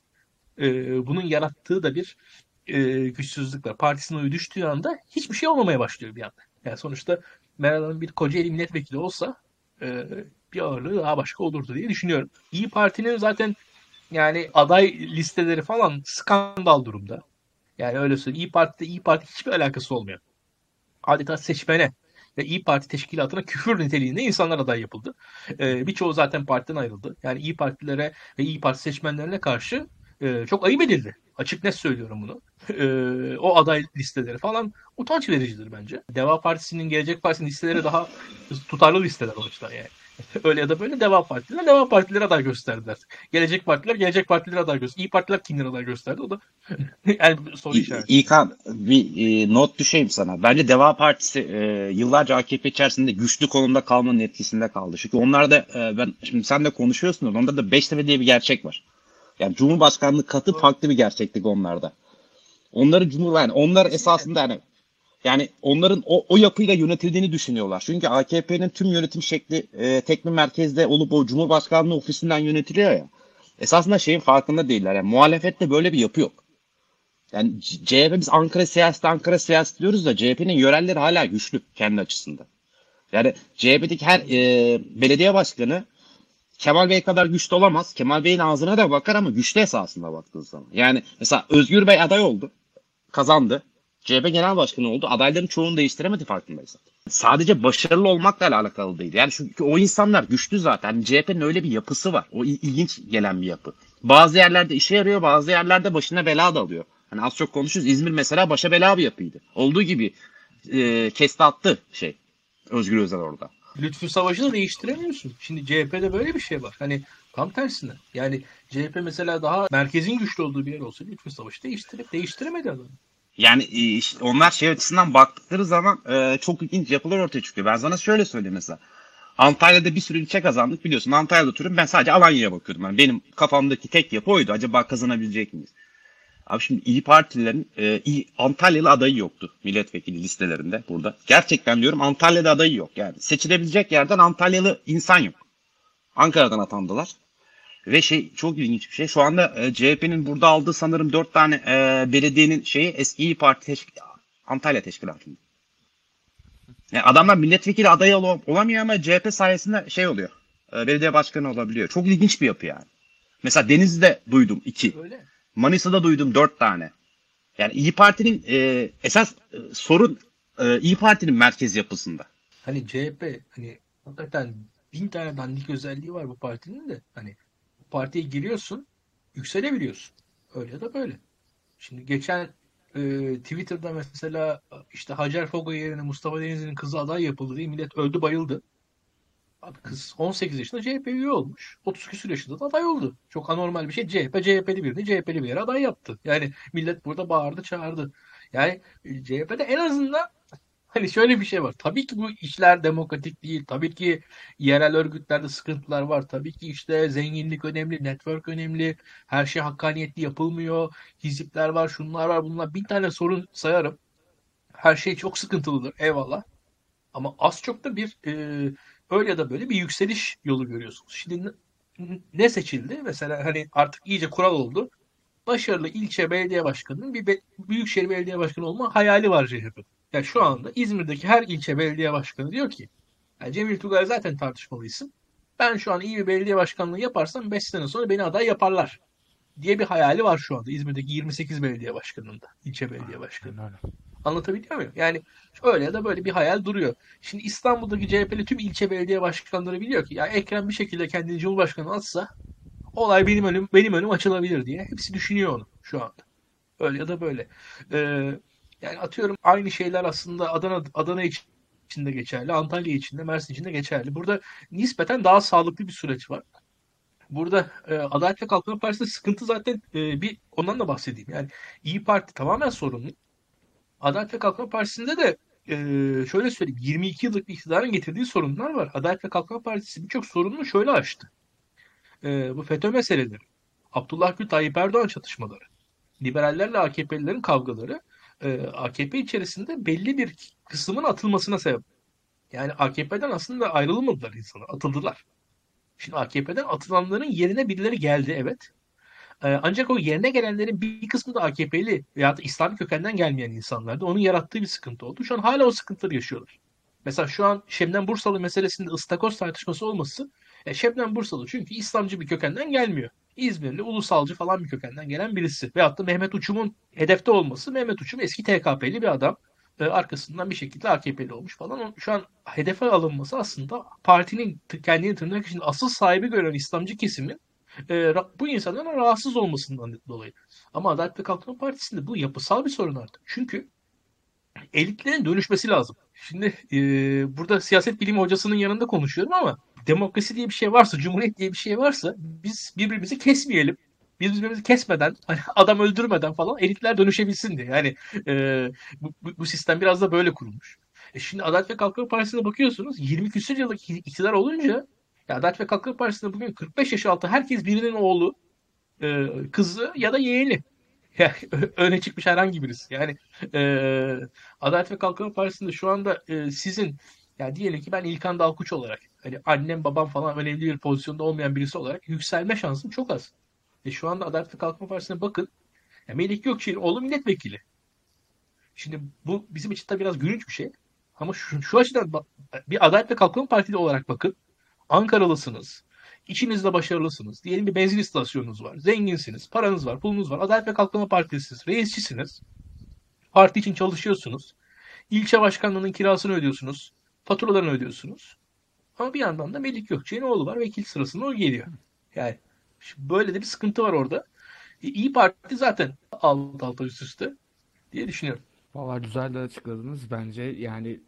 Ee, bunun yarattığı da bir e, güçsüzlük var. Partisinin oyu düştüğü anda hiçbir şey olmamaya başlıyor bir anda. Yani sonuçta Meral Hanım bir Kocaeli milletvekili olsa e, bir ağırlığı daha başka olurdu diye düşünüyorum. İyi Parti'nin zaten yani aday listeleri falan skandal durumda. Yani öyle söyleyeyim. İyi Parti'de İyi Parti hiçbir alakası olmuyor. Adeta seçmene ve İyi Parti teşkilatına küfür niteliğinde insanlar aday yapıldı. Ee, birçoğu zaten partiden ayrıldı. Yani İyi Partililere ve İyi Parti seçmenlerine karşı e, çok ayıp edildi. Açık net söylüyorum bunu. Ee, o aday listeleri falan utanç vericidir bence. Deva Partisi'nin, Gelecek Partisi'nin listeleri daha tutarlı listeler o açıdan yani. Öyle ya da böyle Deva Partiler Deva Partileri aday gösterdiler. Gelecek Partiler Gelecek Partileri aday gösterdi. İyi Partiler kimleri aday gösterdi? O da yani soru İ- işareti. İlkan, bir e, not düşeyim sana. Bence Deva Partisi e, yıllarca A K P içerisinde güçlü konumda kalmanın etkisinde kaldı. Çünkü onlar da e, ben şimdi sen de konuşuyorsun, onlarda da Beştepe diye bir gerçek var. Yani Cumhurbaşkanlığı katı farklı bir gerçeklik onlarda. Onları Cumhur yani onlar esasında yani yani onların o, o yapıyla yönetildiğini düşünüyorlar. Çünkü A K P'nin tüm yönetim şekli e, tek bir merkezde olup o Cumhurbaşkanlığı ofisinden yönetiliyor ya. Esasında şeyin farkında değiller. Yani muhalefette böyle bir yapı yok. Yani C H P, biz Ankara siyaseti Ankara siyaseti diyoruz da C H P'nin yörelleri hala güçlü kendi açısından. Yani C H P'deki her e, belediye başkanı Kemal Bey kadar güçlü olamaz. Kemal Bey'in ağzına da bakar ama güçlü esasında baktığı zaman. Yani mesela Özgür Bey aday oldu. Kazandı. C H P Genel Başkanı oldu. Adayların çoğunu değiştiremedi farkındaysan. Sadece başarılı olmakla alakalı değil. Yani çünkü o insanlar güçlü zaten. Yani C H P'nin öyle bir yapısı var. O il- ilginç gelen bir yapı. Bazı yerlerde işe yarıyor, bazı yerlerde başına bela da alıyor. Hani az çok konuşuyoruz. İzmir mesela başa bela bir yapıydı. Olduğu gibi e, kesti attı şey. Özgür Özel orada. Lütfü Savaş'ı da değiştiremiyorsun. Şimdi C H P'de böyle bir şey var. Hani tam tersine. Yani C H P mesela daha merkezin güçlü olduğu bir yer olsa Lütfü Savaş'ı değiştirip değiştiremedi adam. Yani e, işte onlar şey açısından baktıkları zaman e, çok ilginç yapılar ortaya çıkıyor. Ben sana şöyle söyleyeyim mesela. Antalya'da bir sürü ilçe kazandık biliyorsun. Antalya'da oturuyorum. Ben sadece Alanya'ya bakıyordum. Yani benim kafamdaki tek yapı oydu. Acaba kazanabilecek miyiz? Abi şimdi İyi Partililerin e, İyi, Antalyalı adayı yoktu milletvekili listelerinde burada. Gerçekten diyorum Antalya'da adayı yok yani. Seçilebilecek yerden Antalyalı insan yok. Ankara'dan atandılar. Ve şey çok ilginç bir şey. Şu anda e, C H P'nin burada aldığı sanırım dört tane e, belediyenin şeyi eski İyi Parti teşk Antalya teşkilatında. Yani adamlar milletvekili adayı ol olamıyor ama C H P sayesinde şey oluyor. E, belediye başkanı olabiliyor. Çok ilginç bir yapı yani. Mesela Denizli'de duydum iki. Öyle. Manisa'da duydum dört tane. Yani İyi Parti'nin e, esas e, sorun e, İyi Parti'nin merkez yapısında. Hani C H P hani hakikaten bin tane dandik özelliği var bu partinin de. Hani bu partiye giriyorsun, yükselebiliyorsun. Öyle ya da böyle. Şimdi geçen e, Twitter'da mesela işte Hacer Fogo yerine Mustafa Denizli'nin kızı aday yapıldı diye millet öldü bayıldı. Abi kız on sekiz yaşında C H P üye olmuş. otuz küsur yaşında da aday oldu. Çok anormal bir şey. C H P, C H P'li birini C H P'li bir yere aday yaptı. Yani millet burada bağırdı, çağırdı. Yani e, C H P'de en azından hani şöyle bir şey var. Tabii ki bu işler demokratik değil. Tabii ki yerel örgütlerde sıkıntılar var. Tabii ki işte zenginlik önemli, network önemli. Her şey hakkaniyetli yapılmıyor. Hizipler var, şunlar var, bunlar. Bin tane sorun sayarım. Her şey çok sıkıntılıdır. Eyvallah. Ama az çok da bir e, öyle ya da böyle bir yükseliş yolu görüyorsunuz. Şimdi ne, ne seçildi? Mesela hani artık iyice kural oldu. Başarılı ilçe belediye başkanının bir be, büyükşehir belediye başkanı olma hayali var C H P. Yani şu anda İzmir'deki her ilçe belediye başkanı diyor ki yani Cemil Tugay zaten tartışmalı isim. Ben şu an iyi bir belediye başkanlığı yaparsam beş sene sonra beni aday yaparlar diye bir hayali var şu anda İzmir'deki yirmi sekiz belediye başkanında, ilçe belediye başkanı. Aynen öyle. Anlatabiliyor muyum? Yani öyle ya da böyle bir hayal duruyor. Şimdi İstanbul'daki C H P'li tüm ilçe belediye başkanları biliyor ki ya Ekrem bir şekilde kendini Cumhurbaşkanı atsa olay benim önüm benim önüm açılabilir diye. Hepsi düşünüyor onu şu anda. Öyle ya da böyle. Ee, yani atıyorum aynı şeyler aslında Adana Adana için de geçerli, Antalya için de, Mersin için de geçerli. Burada nispeten daha sağlıklı bir süreç var. Burada e, Adalet ve Kalkınma Partisi'nde sıkıntı zaten e, bir ondan da bahsedeyim. Yani İyi Parti tamamen sorunlu. Adalet ve Kalkınma Partisi'nde de e, şöyle söyleyeyim yirmi iki yıllık bir iktidarın getirdiği sorunlar var. Adalet ve Kalkınma Partisi birçok sorununu şöyle aştı. E, bu FETÖ meseleleri, Abdullah Gül Tayyip Erdoğan çatışmaları, liberallerle A K P'lilerin kavgaları e, A K P içerisinde belli bir kısmın atılmasına sebep. Yani A K P'den aslında ayrılmadılar insanlar, atıldılar. Şimdi A K P'den atılanların yerine birileri geldi evet. E, ancak o yerine gelenlerin bir kısmı da A K P'li veya da İslami kökenden gelmeyen insanlardı. Onun yarattığı bir sıkıntı oldu. Şu an hala o sıkıntıları yaşıyorlar. Mesela şu an Şebnem Bursalı meselesinde ıstakoz tartışması olması e, Şebnem Bursalı çünkü İslamcı bir kökenden gelmiyor. İzmirli, ulusalcı falan bir kökenden gelen birisi. Veyahut da Mehmet Uçum'un hedefte olması. Mehmet Uçum eski T K P'li bir adam. E, arkasından bir şekilde A K P'li olmuş falan. O, şu an hedefe alınması aslında partinin kendini tırnak içinde asıl sahibi gören İslamcı kesimin e, bu insanların rahatsız olmasından dolayı. Ama Adalet ve Kalkınma Partisi'nde bu yapısal bir sorun artık. Çünkü elitlerin dönüşmesi lazım. Şimdi e, burada siyaset bilimi hocasının yanında konuşuyorum ama demokrasi diye bir şey varsa, cumhuriyet diye bir şey varsa biz birbirimizi kesmeyelim. Biz birbirimizi kesmeden, hani adam öldürmeden falan elitler dönüşebilsin diye. Yani e, bu, bu sistem biraz da böyle kurulmuş. E şimdi Adalet ve Kalkınma Partisi'ne bakıyorsunuz yirmi küsur yıllık iktidar olunca ya Adalet ve Kalkınma Partisi'nde bugün kırk beş yaş altı herkes birinin oğlu, e, kızı ya da yeğeni. Yani öne çıkmış herhangi birisi. Yani e, Adalet ve Kalkınma Partisi'nde şu anda e, sizin yani diyelim ki ben İlkan Dalkuç olarak hani annem babam falan önemli bir pozisyonda olmayan birisi olarak yükselme şansım çok az. E şu anda Adalet ve Kalkınma Partisi'ne bakın. Ya Melih Gökçe'nin oğlu milletvekili. Şimdi bu bizim için de biraz gülünç bir şey. Ama şu, şu açıdan bir Adalet ve Kalkınma Partili olarak bakın. Ankaralısınız. İçinizde başarılısınız. Diyelim bir benzin istasyonunuz var. Zenginsiniz. Paranız var. Pulunuz var. Adalet ve Kalkınma Partisi'niz. Reisçisiniz. Parti için çalışıyorsunuz. İlçe başkanlığının kirasını ödüyorsunuz. Faturalarını ödüyorsunuz. Ama bir yandan da Melih Gökçe'nin oğlu var. Vekil sırasında o geliyor. Yani böyle de bir sıkıntı var orada. E, İyi Parti zaten alt alta üst üste diye düşünüyorum. Vallahi güzel de açıkladınız bence. Yani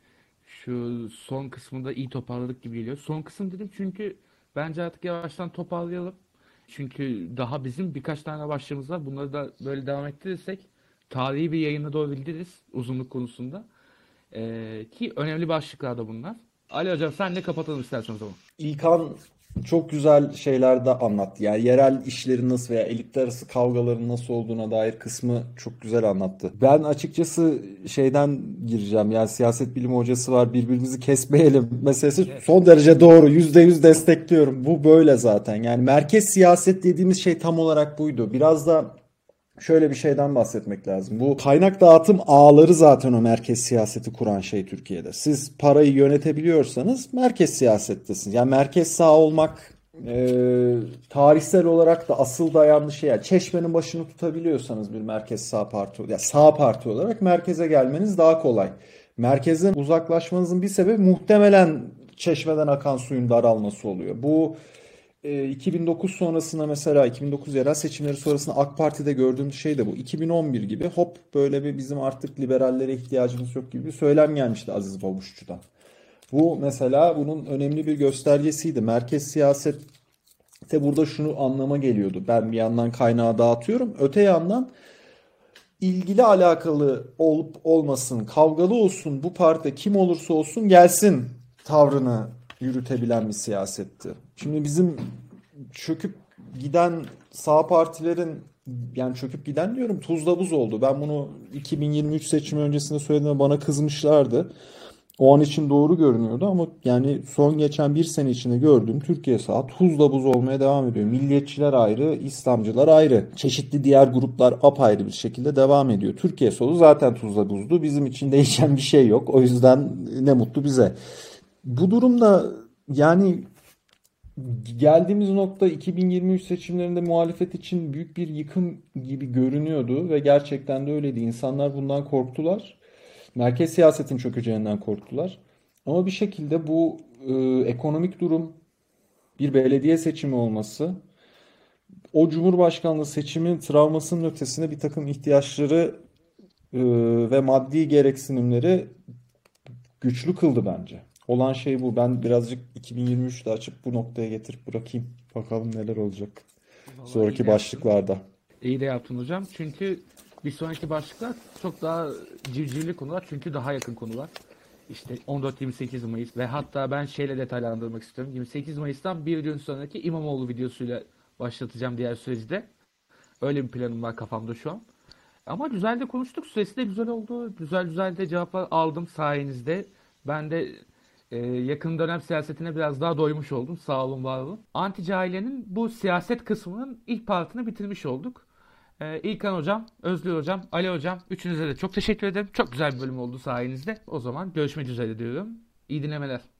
şu son kısmında iyi toparladık gibi geliyor. Son kısım dedim çünkü bence artık yavaştan toparlayalım. Çünkü daha bizim birkaç tane başlığımız var. Bunları da böyle devam ettirirsek tarihi bir yayına doğru bildiririz uzunluk konusunda. Ee, ki önemli başlıklar da bunlar. Ali Hocam sen de kapatalım istersen o zaman. İlkan çok güzel şeyler de anlattı. Yani yerel işlerin nasıl veya elitler arası kavgaların nasıl olduğuna dair kısmı çok güzel anlattı. Ben açıkçası şeyden gireceğim. Yani siyaset bilimi hocası var, birbirimizi kesmeyelim meselesi Evet. son derece doğru. Yüzde yüz destekliyorum. Bu böyle zaten. Yani merkez siyaset dediğimiz şey tam olarak buydu. Biraz da şöyle bir şeyden bahsetmek lazım. Bu kaynak dağıtım ağları zaten o merkez siyaseti kuran şey Türkiye'de. Siz parayı yönetebiliyorsanız merkez siyasettesiniz. Yani merkez sağ olmak e, tarihsel olarak da asıl dayandığı şey. Yani Çeşme'nin başını tutabiliyorsanız bir merkez sağ parti, yani sağ parti olarak merkeze gelmeniz daha kolay. Merkezden uzaklaşmanızın bir sebebi muhtemelen Çeşme'den akan suyun daralması oluyor. Bu e, iki bin dokuz sonrasında mesela iki bin dokuz yerel seçimleri sonrasında AK Parti'de gördüğümüz şey de bu. iki bin on bir gibi hop böyle bir bizim artık liberallere ihtiyacımız yok gibi bir söylem gelmişti Aziz Babuşçu'dan. Bu mesela bunun önemli bir göstergesiydi. Merkez siyasette burada şunu anlama geliyordu. Ben bir yandan kaynağı dağıtıyorum. Öte yandan ilgili alakalı olup olmasın, kavgalı olsun, bu parti kim olursa olsun gelsin tavrını yürütebilen bir siyasetti. Şimdi bizim çöküp giden sağ partilerin, yani çöküp giden diyorum, tuzla buz oldu. Ben bunu iki bin yirmi üç seçimi öncesinde söylediğimde bana kızmışlardı. O an için doğru görünüyordu ama yani son geçen bir sene içinde gördüğüm Türkiye sağ tuzla buz olmaya devam ediyor. Milliyetçiler ayrı, İslamcılar ayrı. Çeşitli diğer gruplar apayrı bir şekilde devam ediyor. Türkiye solu zaten tuzla buzdu. Bizim için değişen bir şey yok. O yüzden ne mutlu bize. Bu durumda yani geldiğimiz nokta iki bin yirmi üç seçimlerinde muhalefet için büyük bir yıkım gibi görünüyordu ve gerçekten de öyleydi. İnsanlar bundan korktular. Merkez siyasetin çökeceğinden korktular. Ama bir şekilde bu e, ekonomik durum, bir belediye seçimi olması, o Cumhurbaşkanlığı seçimin travmasının ötesine bir takım ihtiyaçları e, ve maddi gereksinimleri güçlü kıldı bence. Olan şey bu. Ben birazcık iki bin yirmi üçte açıp bu noktaya getirip bırakayım. Bakalım neler olacak Vallahi iyi sonraki de yaptın. başlıklarda. İyi de yaptın hocam. Çünkü bir sonraki başlıklar çok daha civcivli konular. Çünkü daha yakın konular. İşte on dört yirmi sekiz Mayıs ve hatta ben şeyle detaylandırmak istiyorum. yirmi sekiz Mayıs'tan bir gün sonraki İmamoğlu videosuyla başlatacağım diğer süreci de. Öyle bir planım var kafamda şu an. Ama güzel de konuştuk. Süresi de güzel oldu. Güzel güzel de cevaplar aldım sayenizde. Ben de e, yakın dönem siyasetine biraz daha doymuş oldum. Sağ olun, var olun. Anti Cahile'nin bu siyaset kısmının ilk partını bitirmiş olduk. E, İlkan hocam, Özgür hocam, Ali hocam, üçünüze de çok teşekkür ederim. Çok güzel bir bölüm oldu sayenizde. O zaman görüşmek üzere diyorum. İyi dinlemeler.